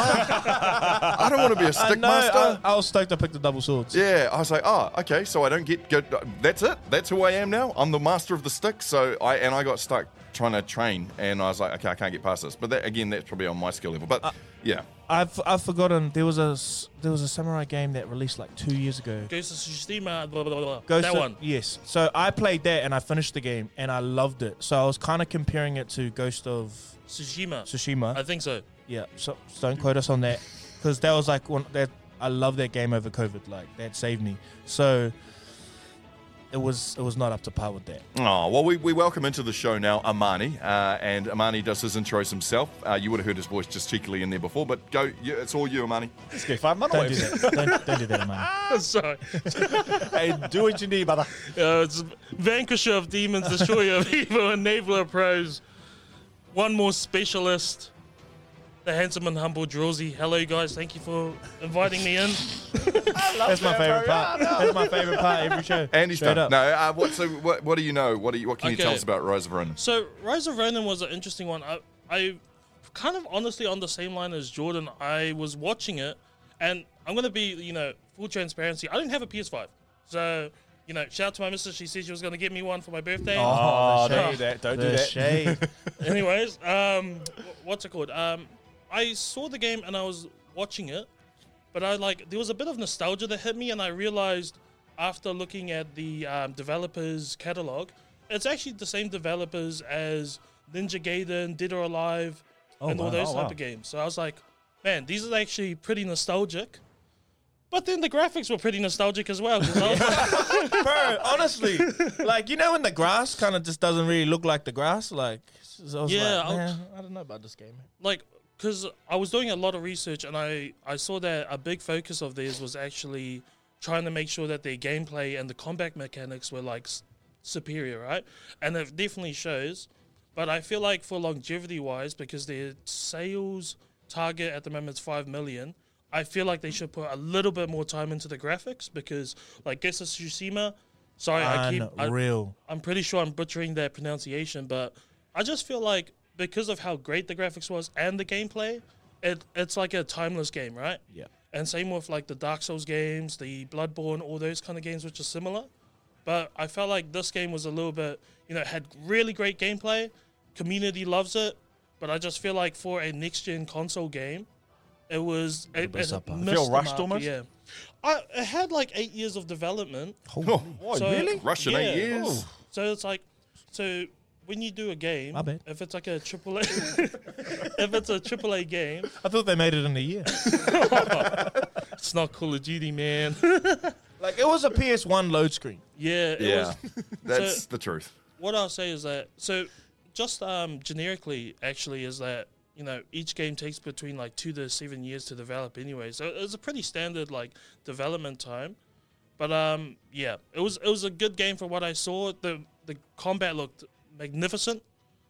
I don't want to be a stick master. I was stoked I picked the double swords. Yeah, I was like, okay, so I don't get good. That's it. That's who I am now. I'm the master of the stick. So I got stuck trying to train, and I was like, okay, I can't get past this. But that's probably on my skill level. But yeah. I've forgotten there was a samurai game that released like 2 years ago. Ghost of Tsushima, blah, blah, blah. That one. Yes. So I played that and I finished the game and I loved it. So I was kind of comparing it to Ghost of Tsushima. I think so. Yeah. So don't quote us on that, because that was like one that I love that game over COVID. Like that saved me. So it was not up to par with that. Oh, well, we welcome into the show now Amani, and Amani does his intros himself. You would have heard his voice just cheekily in there before, but it's all you, Amani. Let's go 5 months away. Don't do that, Amani. Sorry. Hey, do what you need, brother. It's Vanquisher of Demons, Destroyer of Evil, Enabler of Pros. One more specialist. The handsome and humble Drawsy. Hello, guys. Thank you for inviting me in. That's my favorite part. That's my favorite part every show. Andy, straight up. No, what do you know? What can you tell us about Rise of Ronin? So Rise of Ronin was an interesting one. I kind of honestly on the same line as Jordan. I was watching it, and I'm gonna be full transparency. I didn't have a PS5, so. Shout out to my missus. She said she was going to get me one for my birthday. Oh, don't do that. Don't do that. Shade. Anyways, what's it called? I saw the game and I was watching it, but there was a bit of nostalgia that hit me, and I realized after looking at the developers' catalog, it's actually the same developers as Ninja Gaiden, Dead or Alive, and all those type of games. So I was like, man, these are actually pretty nostalgic. But then the graphics were pretty nostalgic as well. Bro, honestly, when the grass kind of just doesn't really look like the grass, I don't know about this game. Because I was doing a lot of research, and I saw that a big focus of theirs was actually trying to make sure that their gameplay and the combat mechanics were superior, right? And it definitely shows. But I feel like for longevity-wise, because their sales target at the moment is 5 million, I feel like they should put a little bit more time into the graphics, because Ghost of Tsushima, I'm pretty sure I'm butchering that pronunciation, but I just feel like because of how great the graphics was and the gameplay, it's like a timeless game, right? Yeah. And same with like the Dark Souls games, the Bloodborne, all those kind of games which are similar. But I felt like this game was a little bit, had really great gameplay. Community loves it. But I just feel like for a next-gen console game, it was... It feel rushed almost? Yeah. It had like 8 years of development. Oh, really? Russian 8 years? Oh. So it's like... So when you do a game, if it's like a AAA... if it's a AAA game... I thought they made it in a year. It's not Call of Duty, man. Like, it was a PS1 load screen. Yeah. That's the truth. What I'll say is that... So just generically, actually, is that... each game takes between like 2 to 7 years to develop anyway. So it's a pretty standard like development time. But it was a good game for what I saw. The combat looked magnificent.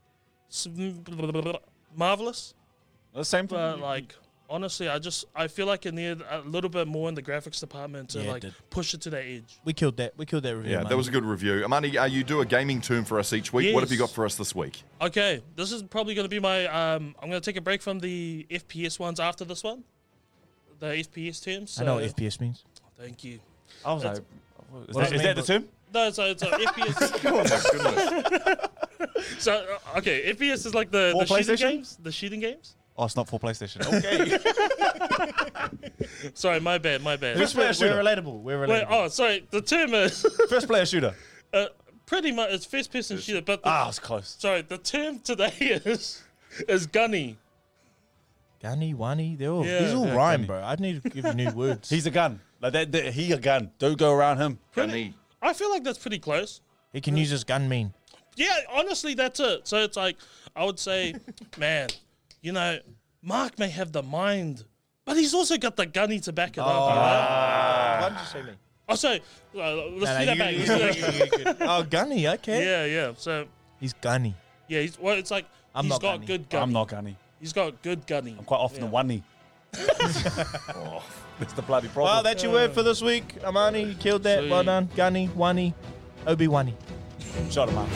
Marvelous. The same thing. But like honestly, I feel like it needed a little bit more in the graphics department to push it to that edge. We killed that review. Yeah, that was a good review. Amani, you do a gaming term for us each week. Yes. What have you got for us this week? Okay, this is probably going to be my... I'm going to take a break from the FPS ones after this one. The FPS terms. So I know what FPS means. Thank you. I was like... Is that the term? No, it's a FPS... Oh, my goodness. So, okay, FPS is like the shooting games. The shooting games. Oh, it's not for PlayStation. Okay. Sorry, my bad. We're relatable. Wait, sorry. The term is... First player shooter. Pretty much, it's first person shooter. But it's close. Sorry, the term today is gunny. Gunny, wani, these all rhyme, bro. I need to give you new words. He's a gun. Like that, he a gun. Don't go around him. Gunny. I feel like that's pretty close. He can use his gun mean. Yeah, honestly, that's it. So it's like, I would say, man, Mark may have the mind, but he's also got the gunny to back it up. Why did you say me? Oh, sorry. Let's do that back. Oh, gunny, okay. Yeah. So he's gunny. Yeah, it's like he's got gunny. good gunny. I'm not gunny. He's got good gunny. I'm quite often a one-knee. That's the bloody problem. Well, that's your word for this week. Amani, you killed that. Sweet. Well done. Gunny, wani, Obi-Wani. Shot him up.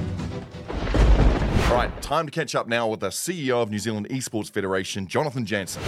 All right, time to catch up now with the CEO of New Zealand Esports Federation, Jonathan Jansen.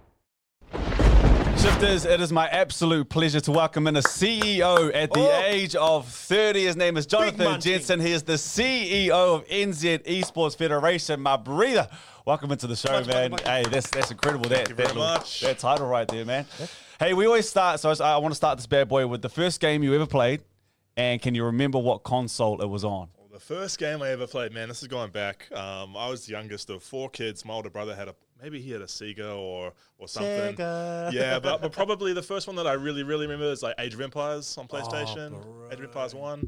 Shifters, it is my absolute pleasure to welcome in a CEO at the age of 30. His name is Jonathan Jansen. He is the CEO of NZ Esports Federation. My breather. Welcome into the show, man. Hey, that's incredible. Thank you very much. That title right there, man. Hey, we always start, so I want to start this bad boy with the first game you ever played, and can you remember what console it was on? The first game I ever played, man, this is going back. I was the youngest of 4 kids. My older brother had maybe he had a Sega or something. Sega. Yeah, but probably the first one that I really remember is like Age of Empires on PlayStation. Age of Empires 1.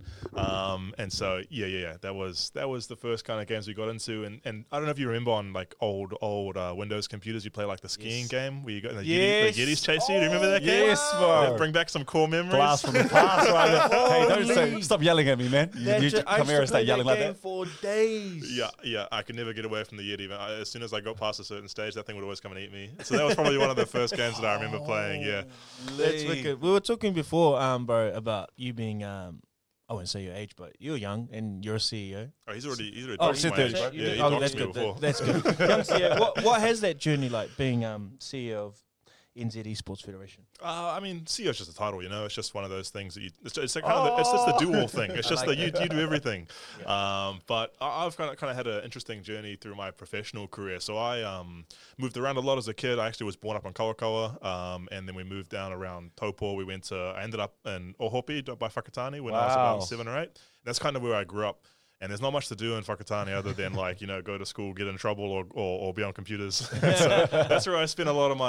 And so yeah, that was the first kind of games we got into. And I don't know if you remember on like old Windows computers, you play like the skiing game where you got the Yetis chase you. Do you remember that game? Yes, bro. Bring back some core memories. Blast from the past, right? Hey, stop yelling at me, man. You come here and start yelling like that. For days. Yeah, I could never get away from the Yeti. As soon as I got past a certain stage, that thing would always come and eat me. So that was probably one of the first games that I remember playing. Yeah, that's wicked. We were talking before, bro, about you being I wouldn't say your age, but you're young and you're a CEO. Oh, he's already talking my age. Yeah, he that's good. before. That's good. Young CEO, what has that journey like being CEO of NZ Esports Federation? I mean, CEO is just a title, It's just one of those things that it's just the do-all thing. It's just that you do everything. Yeah. But I've kind of had an interesting journey through my professional career. So I moved around a lot as a kid. I actually was born up on Kawakoa, and then we moved down around Taupo. I ended up in Ohopi by Whakatane when I was about 7 or 8. That's kind of where I grew up. And there's not much to do in Whakatane other than go to school, get in trouble, or be on computers. So that's where I spent a lot of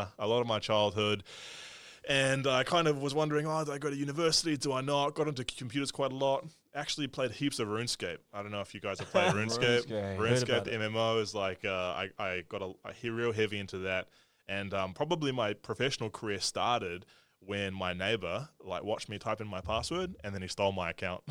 my childhood. And I kind of was wondering, do I go to university? Do I not? Got into computers quite a lot. Actually played heaps of RuneScape. I don't know if you guys have played RuneScape. RuneScape, the MMO is like I got real heavy into that. And probably my professional career started when my neighbor watched me type in my password and then he stole my account.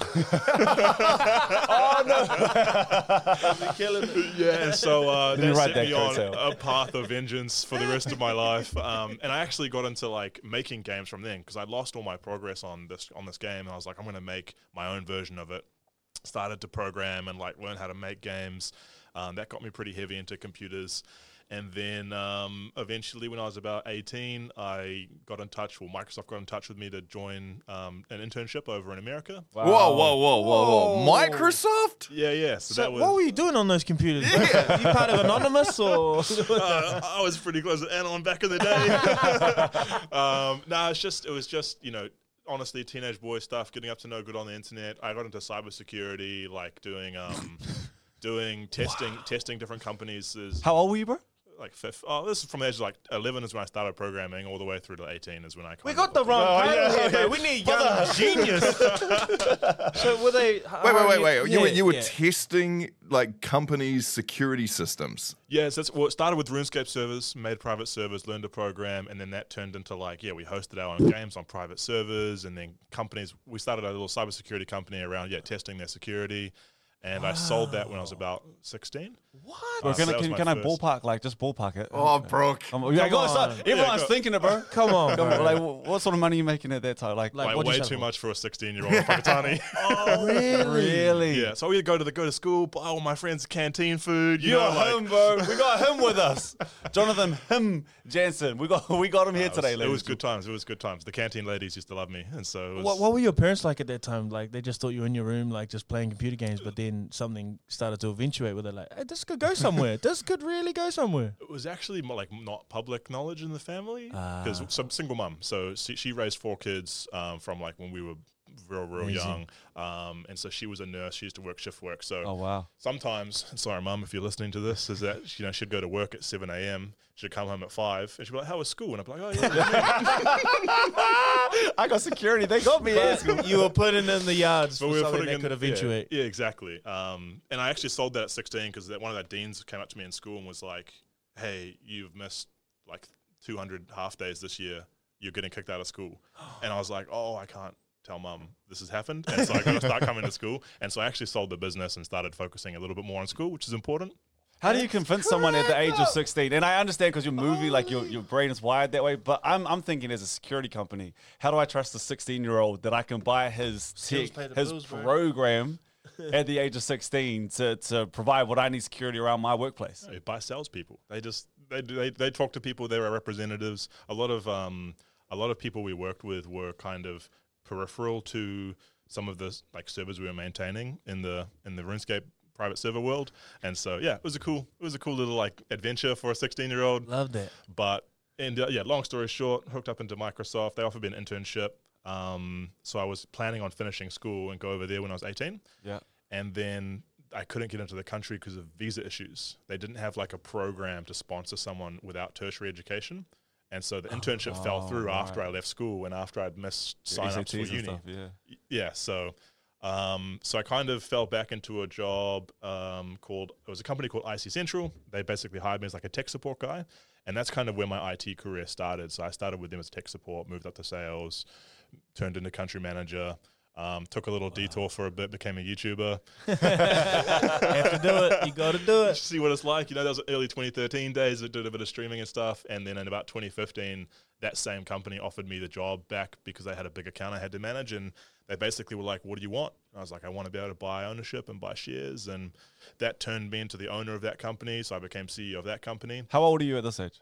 Oh no! Killing it. Yeah, so that set me on a path of vengeance for the rest of my life. And I actually got into making games from then because I lost all my progress on this game. And I was like, I'm going to make my own version of it. Started to program and learn how to make games. That got me pretty heavy into computers. And then eventually when I was about 18, I got in touch, well, Microsoft got in touch with me to join an internship over in America. Whoa. Microsoft? Yeah. So what were you doing on those computers? You part of Anonymous or? I was pretty close to Anon back in the day. It was just, honestly, teenage boy stuff, getting up to no good on the internet. I got into cybersecurity, like doing testing different companies. How old were you, bro? Like fifth. Oh, this is from the age of like 11 is when I started programming, all the way through to 18 is when I. We got the wrong title here. We need young genius. So were they? Wait. You were testing like companies' security systems. Yes, it started with RuneScape servers, made private servers, learned to program, and then that turned into we hosted our own games on private servers, and then companies. We started a little cybersecurity company around testing their security. And I sold that when I was about 16. What? Bro, can I ballpark, just ballpark it? Oh, Brooke. Everyone's thinking it, bro. Come on, bro. Like, what sort of money are you making at that time? Like way too much for a 16-year-old in Pakistani. Oh, really? Yeah. So we go to school, buy all my friends' canteen food. You're him, bro. We got him with us. Jonathan Jansen. We got him here today, ladies. It was good times. The canteen ladies used to love me, and so. What were your parents like at that time? Like they just thought you were in your room, like just playing computer games, but then something started to eventuate where they're like, hey, this could go somewhere. This could really go somewhere. It was actually more like not public knowledge in the family because some single mum. So she raised 4 kids from like when we were real young. And so she was a nurse. She used to work shift work. So sometimes, sorry, Mum, if you're listening to this, is that she'd go to work at 7 a.m. She'd come home at 5, and she'd be like, "How was school?" And I'd be like, "Oh yeah." I got security. They got me. You were putting in the yards but for something that could eventuate. Yeah, exactly. And I actually sold that at 16 because one of the deans came up to me in school and was like, "Hey, you've missed like 200 half days this year. You're getting kicked out of school." And I was like, "Oh, I can't tell Mum this has happened." And so I got to start coming to school. And so I actually sold the business and started focusing a little bit more on school, which is important. How do you convince someone at the age of 16? And I understand because your movie, like your brain is wired that way. But I'm thinking as a security company, how do I trust a 16-year-old that I can buy his program at the age of 16 to provide what I need security around my workplace? You buy salespeople. They talk to people. They were representatives. A lot of people we worked with were kind of peripheral to some of the like servers we were maintaining in the RuneScape private server world. And so it was a cool little like adventure for a 16-year-old. Loved it. But long story short, hooked up into Microsoft. They offered me an internship. So I was planning on finishing school and go over there when I was 18. Yeah. And then I couldn't get into the country because of visa issues. They didn't have like a program to sponsor someone without tertiary education. And so the internship fell through after I left school and after I'd missed sign-ups for uni. Stuff, So I kind of fell back into a job it was a company called IC Central. They basically hired me as like a tech support guy. And that's kind of where my IT career started. So I started with them as tech support, moved up to sales, turned into country manager, took a little detour for a bit, became a YouTuber. Have to do it. You got to do it. See what it's like. That was early 2013 days. I did a bit of streaming and stuff. And then in about 2015, that same company offered me the job back because they had a big account I had to manage. And they basically were like, "What do you want?" And I was like, "I want to be able to buy ownership and buy shares." And that turned me into the owner of that company. So I became CEO of that company. How old are you at this age?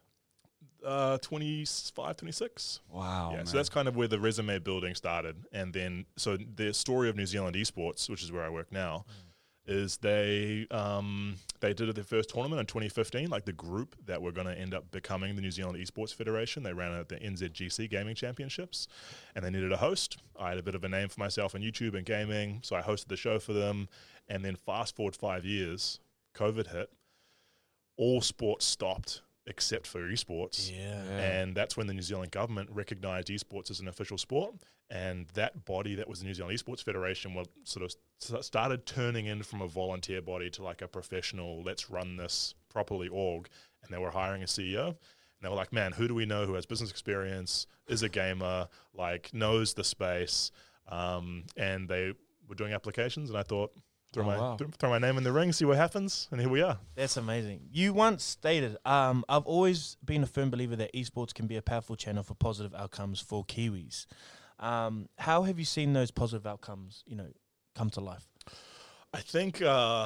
25, 26. Wow. Yeah, man. so that's kind of where the resume building started. And then, so the story of New Zealand Esports, which is where I work now, is they did their first tournament in 2015, like the group that were going to end up becoming the New Zealand Esports Federation. They ran it at the NZGC Gaming Championships, and they needed a host. I had a bit of a name for myself on YouTube and gaming, so I hosted the show for them. And then fast forward 5 years, COVID hit. All sports stopped except for esports. And that's when the New Zealand government recognised esports as an official sport. And that body that was the New Zealand Esports Federation was sort of started turning in from a volunteer body to like a professional, let's run this properly org. And they were hiring a CEO. And they were like, "Man, who do we know who has business experience, is a gamer, like knows the space?" And they were doing applications. And I thought, throw my name in the ring, see what happens, and here we are. That's amazing. You once stated, "I've always been a firm believer that esports can be a powerful channel for positive outcomes for Kiwis." How have you seen those positive outcomes, come to life? I think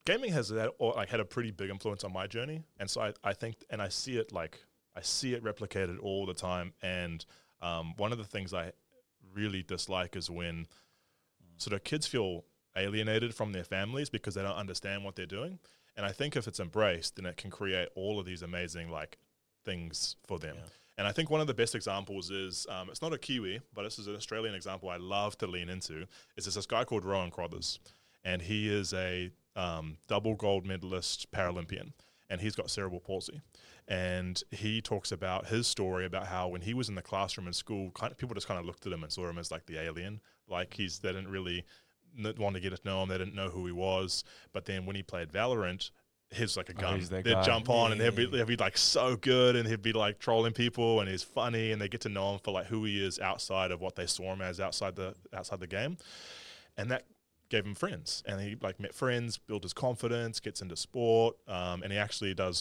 gaming has had a pretty big influence on my journey, and so I think, and I see it replicated all the time. And one of the things I really dislike is when sort of kids feel alienated from their families because they don't understand what they're doing. And I think if it's embraced, then it can create all of these amazing things for them. Yeah. And I think one of the best examples is, it's not a Kiwi, but this is an Australian example I love to lean into, is there's this guy called Rowan Crothers. And he is a double gold medalist Paralympian. And he's got cerebral palsy. And he talks about his story about how when he was in the classroom in school, people just kind of looked at him and saw him as like the alien. Like they didn't really want to get to know him. They didn't know who he was. But then when he played Valorant, he's like a gun. They'd jump on and he'd be like so good, and he'd be like trolling people, and he's funny, and they get to know him for like who he is outside of what they saw him as outside the game. And that gave him friends, and he like met friends, built his confidence, gets into sport, and he actually does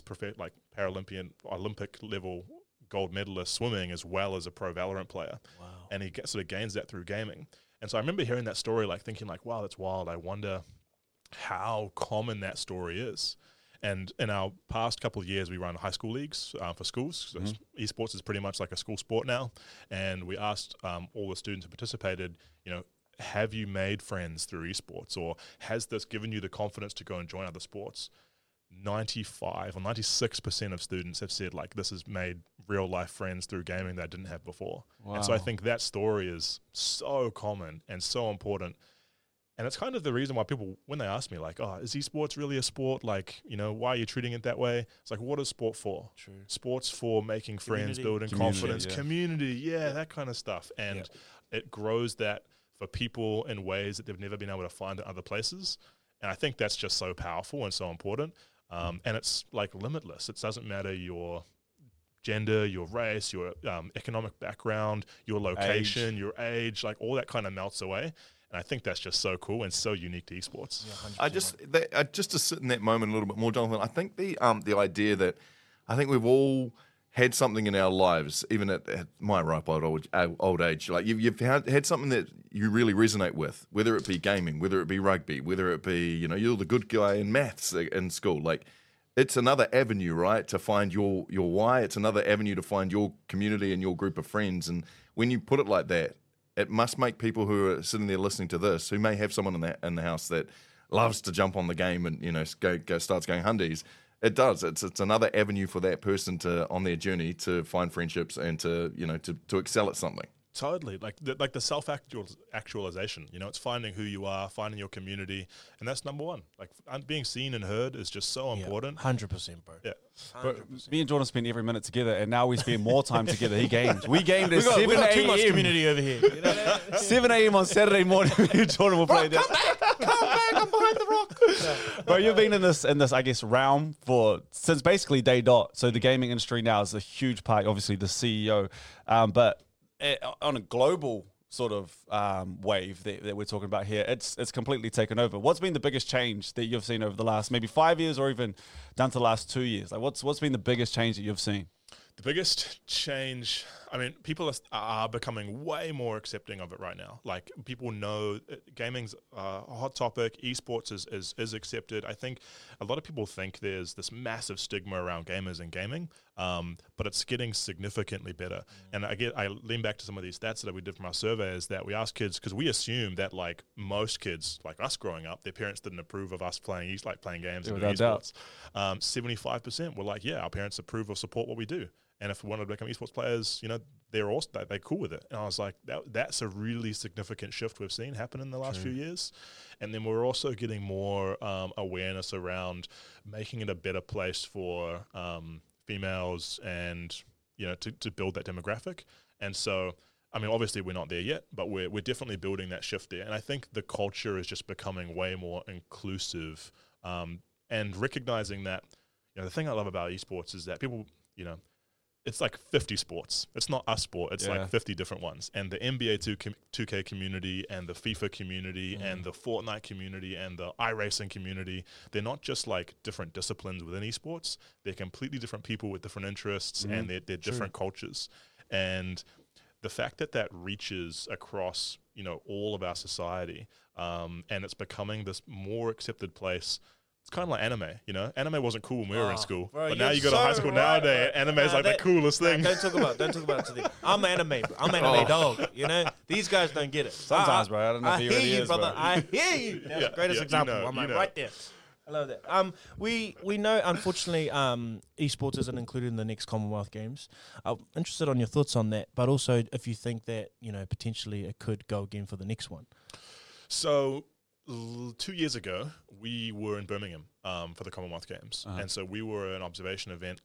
Olympic level gold medalist swimming as well as a pro Valorant player. Wow. And he sort of gains that through gaming. And so I remember hearing that story, like thinking like, wow, that's wild. I wonder how common that story is. And in our past couple of years, we run high school leagues for schools. So esports is pretty much like a school sport now. And we asked all the students who participated, have you made friends through esports, or has this given you the confidence to go and join other sports? 95 or 96% of students have said like this has made real life friends through gaming that I didn't have before. Wow. And so I think that story is so common and so important. And it's kind of the reason why people, when they ask me like, oh, is esports really a sport? Like, why are you treating it that way? It's like, what is sport for? True. Sport's for making friends, building confidence, community, that kind of stuff. And it grows that for people in ways that they've never been able to find in other places. And I think that's just so powerful and so important. And it's like limitless. It doesn't matter your gender, your race, your economic background, your location, your age, like all that kind of melts away. And I think that's just so cool and so unique to esports. Yeah, just to sit in that moment a little bit more, Jonathan, I think the idea that I think we've all had something in our lives, even at my ripe old age, like you've had something that you really resonate with, whether it be gaming, whether it be rugby, whether it be, you're the good guy in maths in school. Like, it's another avenue, right, to find your why. It's another avenue to find your community and your group of friends. And when you put it like that, it must make people who are sitting there listening to this, who may have someone in the house that loves to jump on the game and starts going hundies. It does. It's another avenue for that person on their journey to find friendships and to excel at something. Totally, like the self-actualization. It's finding who you are, finding your community, and that's number one. Like being seen and heard is just so important. 100%, bro. Yeah. 100%. Me and Jordan spend every minute together, and now we spend more time together. He games. We gamed at 7 a.m. We got too much community over here. 7 a.m. on Saturday morning. Me and Jordan will play that. Come back! I'm behind the rock. Bro, you've been in this I guess realm since basically day dot. So the gaming industry now is a huge part. Obviously, the CEO, but on a global sort of wave that we're talking about here, it's completely taken over. What's been the biggest change that you've seen over the last maybe 5 years, or even down to the last 2 years? Like, what's been the biggest change that you've seen? The biggest change, I mean, people are becoming way more accepting of it right now. Like, people know gaming's a hot topic. Esports is accepted. I think a lot of people think there's this massive stigma around gamers and gaming, but it's getting significantly better. And I lean back to some of these stats that we did from our survey, is that we asked kids, because we assume that like most kids, like us growing up, their parents didn't approve of us playing games and esports. 75% were like, yeah, our parents approve or support what we do. And if we wanted to become esports players, they're also they're cool with it. And I was like, that's a really significant shift we've seen happen in the last few years. And then we're also getting more awareness around making it a better place for females and to build that demographic. And so, I mean, obviously we're not there yet, but we're definitely building that shift there. And I think the culture is just becoming way more inclusive, and recognizing that the thing I love about esports is that people it's like 50 sports. It's not a sport. It's like 50 different ones. And the NBA 2K community and the FIFA community and the Fortnite community and the iRacing community, they're not just like different disciplines within esports. They're completely different people with different interests and they're different cultures. And the fact that reaches across, all of our society, and it's becoming this more accepted place It's kind of like anime, you know. Anime wasn't cool when we were in school, Bro, but now you're you go to so high school right, nowadays. bro. Anime is like the coolest thing. Don't talk about it to them. I'm anime. I'm anime dog. You know, these guys don't get it. Sometimes, bro. I don't know if he really hear you, is, brother. bro. I hear you. That's the greatest example. I'm like right there. I love that. We know, unfortunately, esports isn't included in the next Commonwealth Games. I'm interested on your thoughts on that, but also if you think that, you know, potentially it could go again for the next one. So 2 years ago, we were in Birmingham for the Commonwealth Games, and so we were an observation event,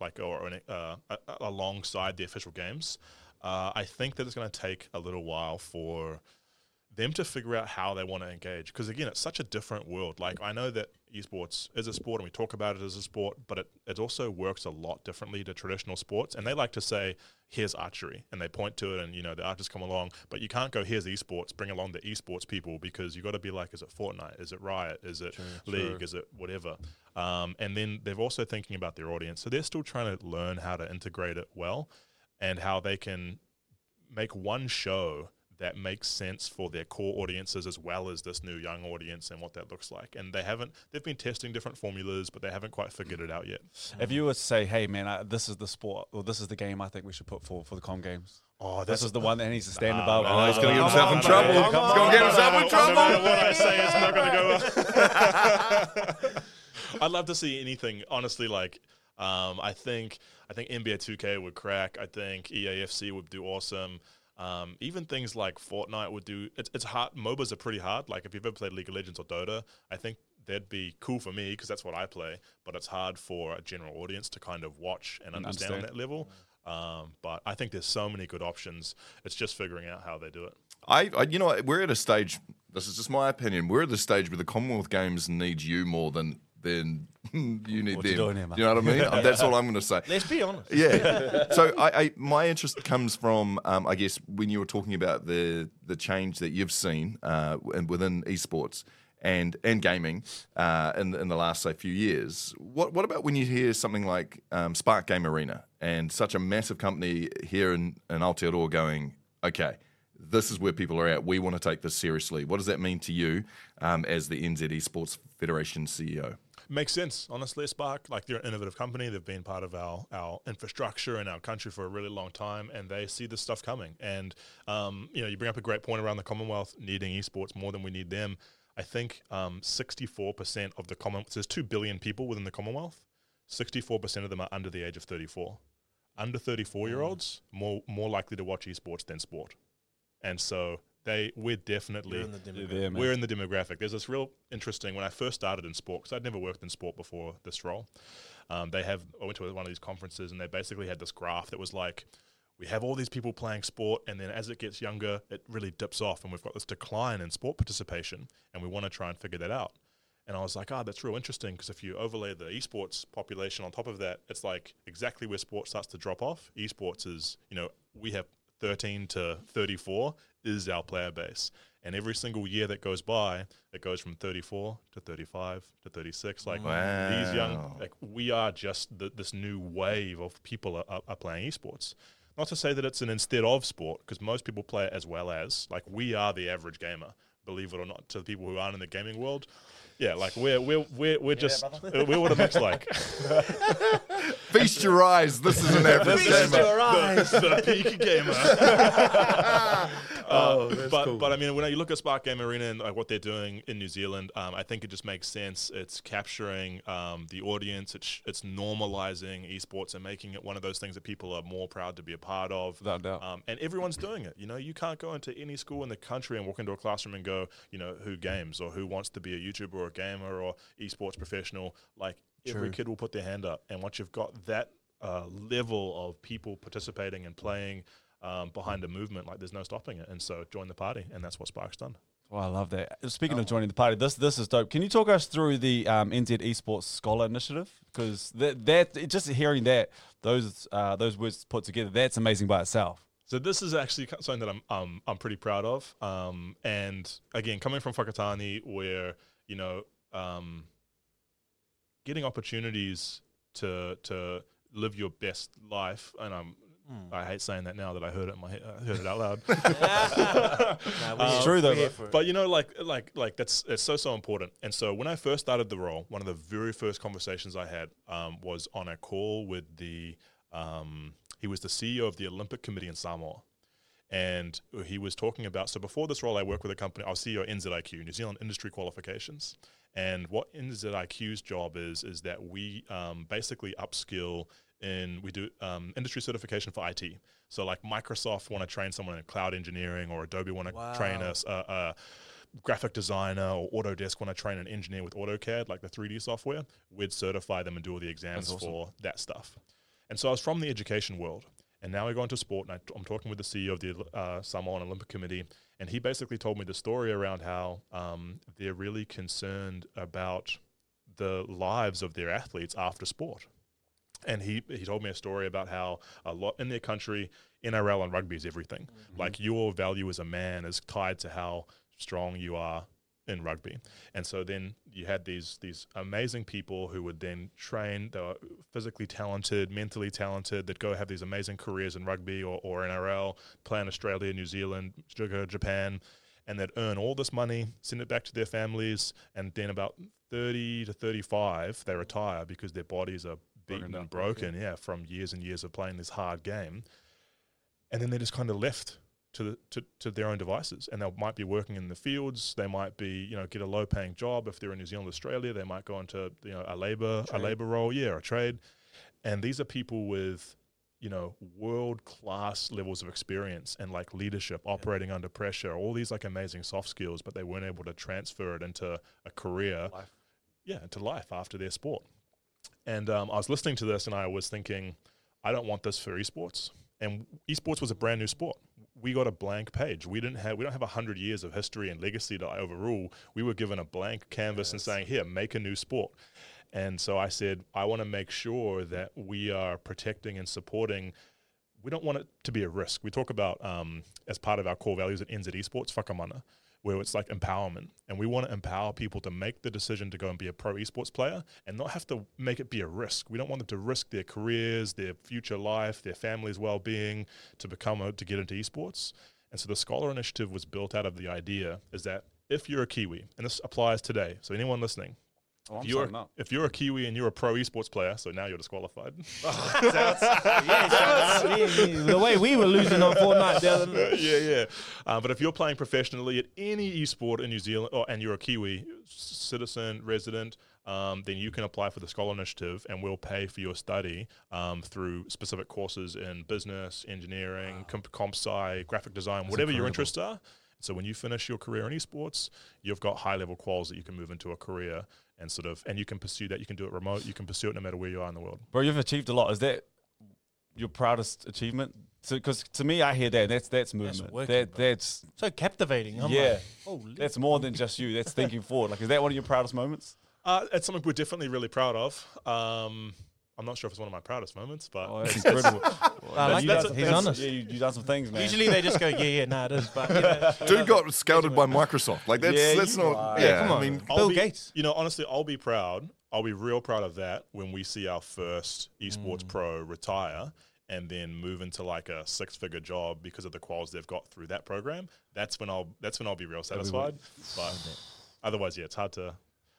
alongside the official games. I think that it's going to take a little while for them to figure out how they want to engage, because again, it's such a different world. Like, I know that esports is a sport and we talk about it as a sport, but it also works a lot differently to traditional sports. And they like to say, here's archery, and they point to it, and, you know, the archers come along, but you can't go, here's esports, bring along the esports people, because you got to be like, is it Fortnite, is it Riot, is it League, is it whatever. And then they're also thinking about their audience, so they're still trying to learn how to integrate it well, and how they can make one show that makes sense for their core audiences as well as this new young audience and what that looks like. And they've been testing different formulas, but they haven't quite figured it out yet. If you were to say, hey man, this is the sport, or this is the game I think we should put for the Com Games. Oh, this is the one that needs to stand above. Oh, he's going to get himself in trouble. He's going to get himself in trouble. No matter what I say, it's not going to go. I'd love to see anything, honestly. Like, I think NBA 2K would crack. I think EAFC would do awesome. Even things like Fortnite would do. It's hard. MOBAs are pretty hard. Like, if you've ever played League of Legends or Dota, I think that'd be cool for me because that's what I play. But it's hard for a general audience to kind of watch and understand on that level. But I think there's so many good options. It's just figuring out how they do it. I you know, we're at a stage. This is just my opinion. We're at the stage where the Commonwealth Games needs you more than you need what them. You doing here, man? You know what I mean? That's all I'm going to say. Let's be honest. Yeah. So my interest comes from, I guess, when you were talking about the change that you've seen within esports and aiming in the last, say, few years. What about when you hear something like Spark Game Arena and such a massive company here in Aotearoa going, okay, this is where people are at. We want to take this seriously. What does that mean to you as the NZ Esports Federation CEO? Makes sense, honestly. Spark, like, they're an innovative company. They've been part of our infrastructure in our country for a really long time, and they see this stuff coming. And you know, you bring up a great point around the Commonwealth needing esports more than we need them. I think 64% of the Commonwealth, there's 2 billion people within the Commonwealth. 64% of them are under the age of 34. Under 34-year-olds more likely to watch esports than sport. And so we're definitely we're in the demographic. There's this real interesting, when I first started in sport, because I'd never worked in sport before this role. I went to one of these conferences, and they basically had this graph that was like, we have all these people playing sport, and then as it gets younger, it really dips off, and we've got this decline in sport participation, and we want to try and figure that out. And I was like, that's real interesting, because if you overlay the esports population on top of that, it's like exactly where sport starts to drop off. Esports is, you know, we have 13 to 34 is our player base. And every single year that goes by, it goes from 34 to 35 to 36. Like, these young, like, we are just this new wave of people are playing esports. Not to say that it's an instead of sport, because most people play it as well as. Like, we are the average gamer, believe it or not, to the people who aren't in the gaming world. Yeah, like, we're just we're what it looks like. Feast your eyes. This is an average gamer. Feast your eyes. The peak gamer. That's cool. But I mean, when you look at Spark Game Arena and like what they're doing in New Zealand, I think it just makes sense. It's capturing the audience. It's normalizing esports and making it one of those things that people are more proud to be a part of. Without doubt. And everyone's doing it. You know, you can't go into any school in the country and walk into a classroom and go, you know, who games or who wants to be a YouTuber or a gamer or esports professional. Like, every kid will put their hand up. And once you've got that level of people participating and playing behind a movement, like, there's no stopping it. And so join the party, and that's what Spark's done. Oh, I love that. Speaking of joining the party, this is dope. Can you talk us through the NZ Esports Scholar Initiative? Because that just hearing those words put together, that's amazing by itself. So this is actually something that I'm pretty proud of. And again, coming from Whakatane, where, you know, getting opportunities to live your best life, and I'm I hate saying that now that I heard it in my head, heard it out loud. It's true though. But you know, like it's so important. And so when I first started the role, one of the very first conversations I had was on a call with he was the CEO of the Olympic Committee in Samoa. And he was talking about, so before this role, I worked with a company, I was CEO of NZIQ, New Zealand Industry Qualifications. And what NZIQ's job is that we basically upskill we do industry certification for IT. So like Microsoft want to train someone in cloud engineering, or Adobe want to train a graphic designer, or Autodesk want to train an engineer with AutoCAD, like the 3D software. We'd certify them and do all the exams for that stuff. And so I was from the education world. And now we go into sport, and I'm talking with the CEO of the Samoan Olympic Committee, and he basically told me the story around how they're really concerned about the lives of their athletes after sport. And he told me a story about how a lot in their country, NRL and rugby is everything. Like your value as a man is tied to how strong you are in rugby. And so then you had these amazing people who would then train. They were physically talented, mentally talented, that go have these amazing careers in rugby or NRL, play in Australia, New Zealand, Japan, and they'd earn all this money, send it back to their families, and then about 30 to 35, they retire because their bodies are beaten and broken, from years and years of playing this hard game. And then they're just kind of left to their own devices, and they might be working in the fields. They might be, get a low-paying job. If they're in New Zealand, Australia, they might go into a labor role, a trade. And these are people with world-class levels of experience and like leadership, operating under pressure, all these like amazing soft skills, but they weren't able to transfer it into a career, into life after their sport. And I was listening to this, and I was thinking, I don't want this for esports. And esports was a brand new sport. We got a blank page. We don't have 100 years of history and legacy to overrule. We were given a blank canvas and saying, here, make a new sport. And so I said, I want to make sure that we are protecting and supporting. We don't want it to be a risk. We talk about, as part of our core values at NZ Esports, whakamana, where it's like empowerment. And we want to empower people to make the decision to go and be a pro esports player and not have to make it be a risk. We don't want them to risk their careers, their future life, their family's well-being to get into esports. And so the Scholar Initiative was built out of the idea is that if you're a Kiwi, and this applies today, so anyone listening, if you're a Kiwi and you're a pro esports player, so now you're disqualified. The way we were losing on Fortnite the other night. But if you're playing professionally at any esport in New Zealand, and you're a Kiwi citizen, resident, then you can apply for the Scholar Initiative, and we'll pay for your study through specific courses in business, engineering, comp sci, graphic design, whatever your interests are. So when you finish your career in esports, you've got high-level quals that you can move into a career and you can pursue that. You can do it remote. You can pursue it no matter where you are in the world. Bro, you've achieved a lot. Is that your proudest achievement? Because to me, I hear that that's movement. That's so captivating. That's more than just you. That's thinking forward. Like, is that one of your proudest moments? It's something we're definitely really proud of. I'm not sure if it's one of my proudest moments, but that's incredible. He's honest. Yeah, you've done some things, man. Usually they just go, it is. But dude got scouted by Microsoft. Like that's not. Come on. I mean, Bill Gates. Honestly, I'll be proud. I'll be real proud of that when we see our first esports pro retire and then move into like a 6-figure job because of the quals they've got through that program. That's when I'll be real satisfied. But otherwise, it's hard to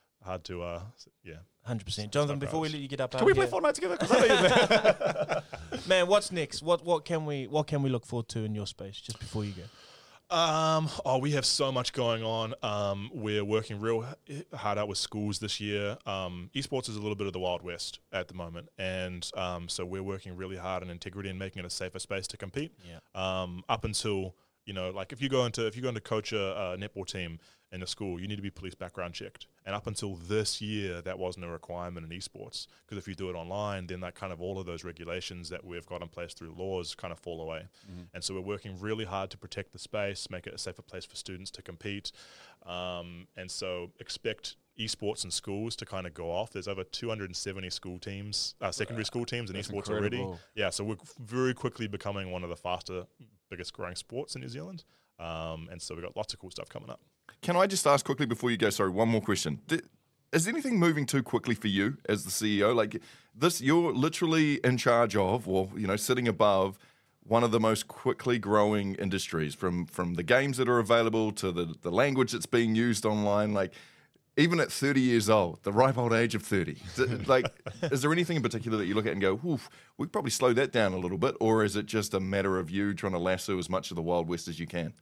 100%. Jonathan, before we let you get up, can we play Fortnite together? Man, what's next? What can we look forward to in your space just before you go? We have so much going on. We're working real hard out with schools this year. Esports is a little bit of the Wild West at the moment, and so we're working really hard on integrity and making it a safer space to compete. Up until if you go into coach a netball team in a school, you need to be police background checked. And up until this year, that wasn't a requirement in esports, because if you do it online, then that kind of all of those regulations that we've got in place through laws kind of fall away. And so we're working really hard to protect the space, make it a safer place for students to compete. And so expect esports in schools to kind of go off. There's over 270 school teams, secondary school teams in esports already. Yeah, so we're very quickly becoming one of the biggest growing sports in New Zealand. And so we've got lots of cool stuff coming up. Can I just ask quickly before you go, sorry, one more question. Is anything moving too quickly for you as the CEO? Like this, you're literally in charge of, or, sitting above one of the most quickly growing industries, from the games that are available to the language that's being used online. Like, even at 30 years old, the ripe old age of 30, like, is there anything in particular that you look at and go, oof, we could probably slow that down a little bit? Or is it just a matter of you trying to lasso as much of the Wild West as you can?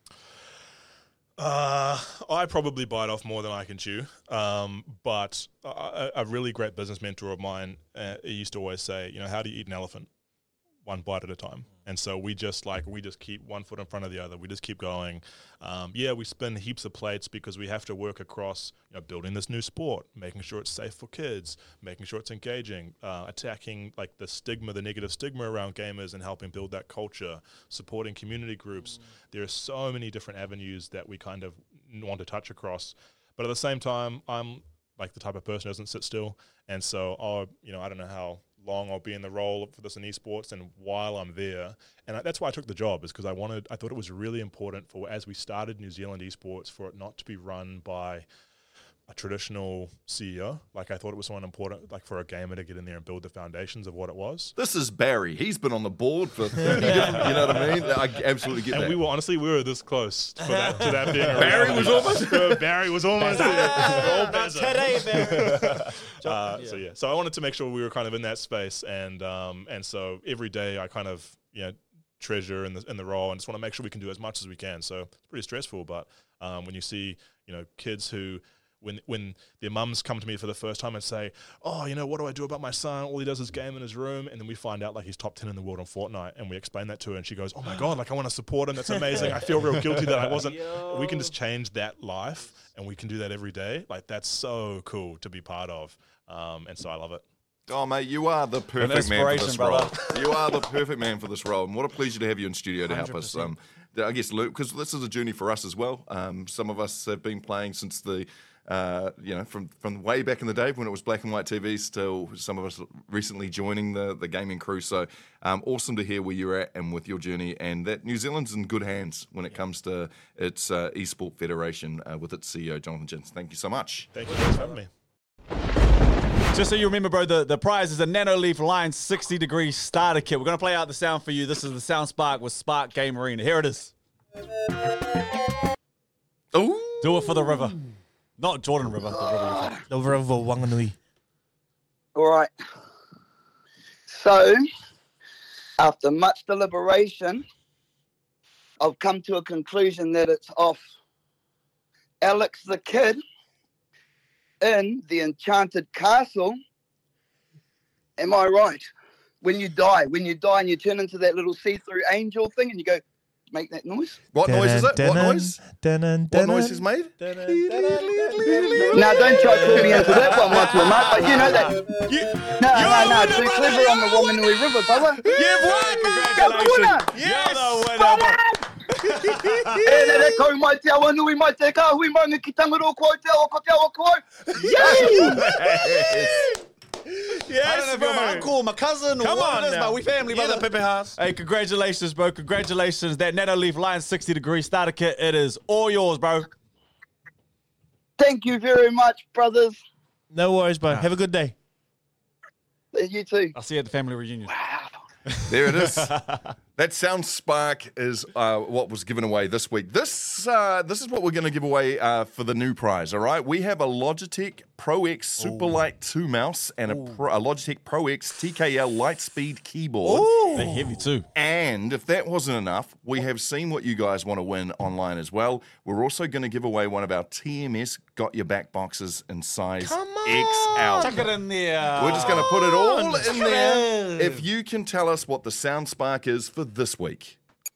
I probably bite off more than I can chew. But a really great business mentor of mine used to always say, how do you eat an elephant? One bite at a time. And so we just keep one foot in front of the other. We just keep going. We spin heaps of plates because we have to work across, building this new sport, making sure it's safe for kids, making sure it's engaging, attacking like the negative stigma around gamers and helping build that culture, supporting community groups. There are so many different avenues that we kind of want to touch across. But at the same time, I'm like the type of person who doesn't sit still. And so, I don't know how long I'll be in the role for this in esports, and while I'm there, and that's why I took the job, is because I thought it was really important for, as we started New Zealand esports, for it not to be run by a traditional CEO. Like, I thought it was someone important, like for a gamer to get in there and build the foundations of what it was. This is Barry. He's been on the board for 30 different, you know what I mean? I absolutely get and that. we were this close to that being a Barry was almost Barry was almost there. Today, Barry. So I wanted to make sure we were kind of in that space, and so every day I kind of treasure in the role, and just want to make sure we can do as much as we can. So it's pretty stressful, but when you see kids who, when their mums come to me for the first time and say, oh, what do I do about my son? All he does is game in his room. And then we find out like he's top 10 in the world on Fortnite, and we explain that to her, and she goes, oh my God, like I want to support him. That's amazing. I feel real guilty that I wasn't. We can just change that life, and we can do that every day. Like, that's so cool to be part of. And so I love it. Oh, mate, you are the perfect man for this role. You are the perfect man for this role. And what a pleasure to have you in studio to help us. I guess, Luke, because this is a journey for us as well. Some of us have been playing since from way back in the day when it was black and white TV, still some of us recently joining the gaming crew. So awesome to hear where you're at and with your journey, and that New Zealand's in good hands when it comes to its eSport Federation with its CEO, Jonathan Jins. Thank you so much. Thank you for having me. Just so you remember, bro, the prize is a Nanoleaf Line 60-degree starter kit. We're going to play out the sound for you. This is the Sound Spark with Spark Game Arena. Here it is. Ooh. Do it for the river. Not Jordan River, the river Wanganui. All right. So, after much deliberation, I've come to a conclusion that it's off. Alex the Kid in the Enchanted Castle. Am I right? When you die and you turn into that little see-through angel thing and you go, make that noise. What noise is it? What noise? What noise is made? Now, don't try to pull me into that one, Michael, mate, but you know that. No, too clever on the Wanganui River, brother. You've won! Congratulations. Yes! You're the winner. E kau mai te awa nui mai te kahui maunga ki tangaro koe te awa ko te awa koe. Yay! Yes, I don't know if you're my uncle, my cousin, or what it is, but we family, brother. The Pepe House. Hey, congratulations, bro. Congratulations. That Nanoleaf Line 60-degree starter kit, it is all yours, bro. Thank you very much, brothers. No worries, bro. Have a good day. You too. I'll see you at the family reunion. Wow. There it is. That Sound Spark is what was given away this week. This is what we're going to give away for the new prize, all right? We have a Logitech Pro X Superlight 2 mouse and a Logitech Pro X TKL Lightspeed keyboard. Ooh. They're heavy too. And if that wasn't enough, we have seen what you guys want to win online as well. We're also going to give away one of our TMS Got Your Back boxes in size XL. Chuck it in there. We're just going to put it all in there. If you can tell us what the Sound Spark is for this week.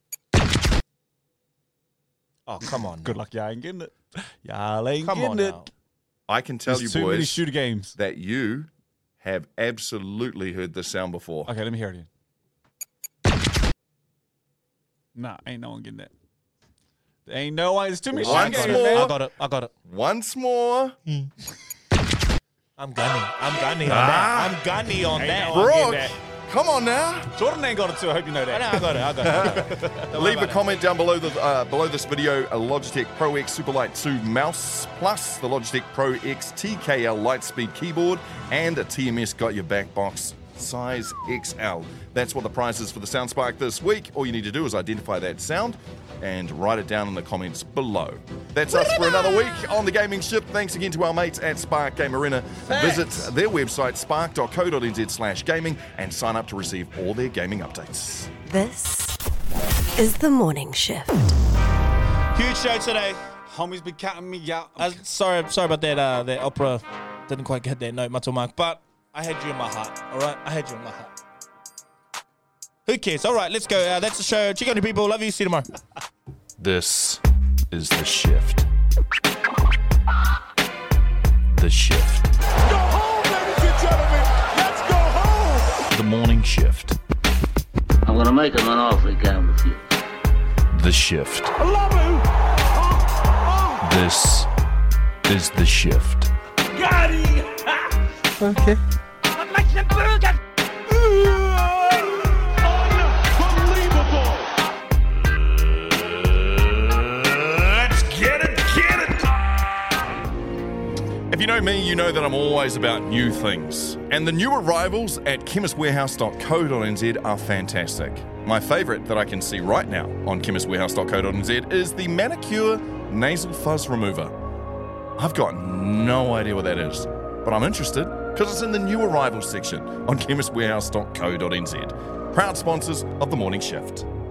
Oh, come on. Good luck, y'all ain't getting it. Y'all ain't Come on getting it. now. I can tell There's you, too many boys, shooter games. that you have absolutely heard this sound before. Okay, let me hear it again. Nah, ain't no one getting that. Ain't no one. There's too many shooter games, man. I got it. Once more. I'm gunny on that. Brooke, come on now. Jordan ain't got it too. I hope you know that. I got it. Leave a comment down below this video. A Logitech Pro X Superlight 2 mouse, plus the Logitech Pro X TKL Lightspeed keyboard, and a TMS Got Your Back box size XL. That's what the prize is for the Sound Spark this week. All you need to do is identify that sound and write it down in the comments below. That's us for another week on the Gaming Shift. Thanks again to our mates at Spark Game Arena. Visit their website, spark.co.nz/gaming, and sign up to receive all their gaming updates. This is the Morning Shift. Huge show today. Homies been counting me out. Sorry about that. That opera didn't quite get that note, Mato Mark, but I had you in my heart. All right, I had you in my heart. Who cares? All right, let's go. That's the show. Check on you people. Love you. See you tomorrow. This is The Shift. The Shift. Go home, ladies and gentlemen. Let's go home. The Morning Shift. I'm going to make him an offer again with you. The Shift. I love you. This is The Shift. Got him. Okay. What makes the burger? Unbelievable. Let's get it. If you know me, you know that I'm always about new things. And the new arrivals at chemistwarehouse.co.nz are fantastic. My favourite that I can see right now on chemistwarehouse.co.nz is the Manicure Nasal Fuzz Remover. I've got no idea what that is, but I'm interested because it's in the new arrivals section on chemistwarehouse.co.nz. Proud sponsors of the Morning Shift.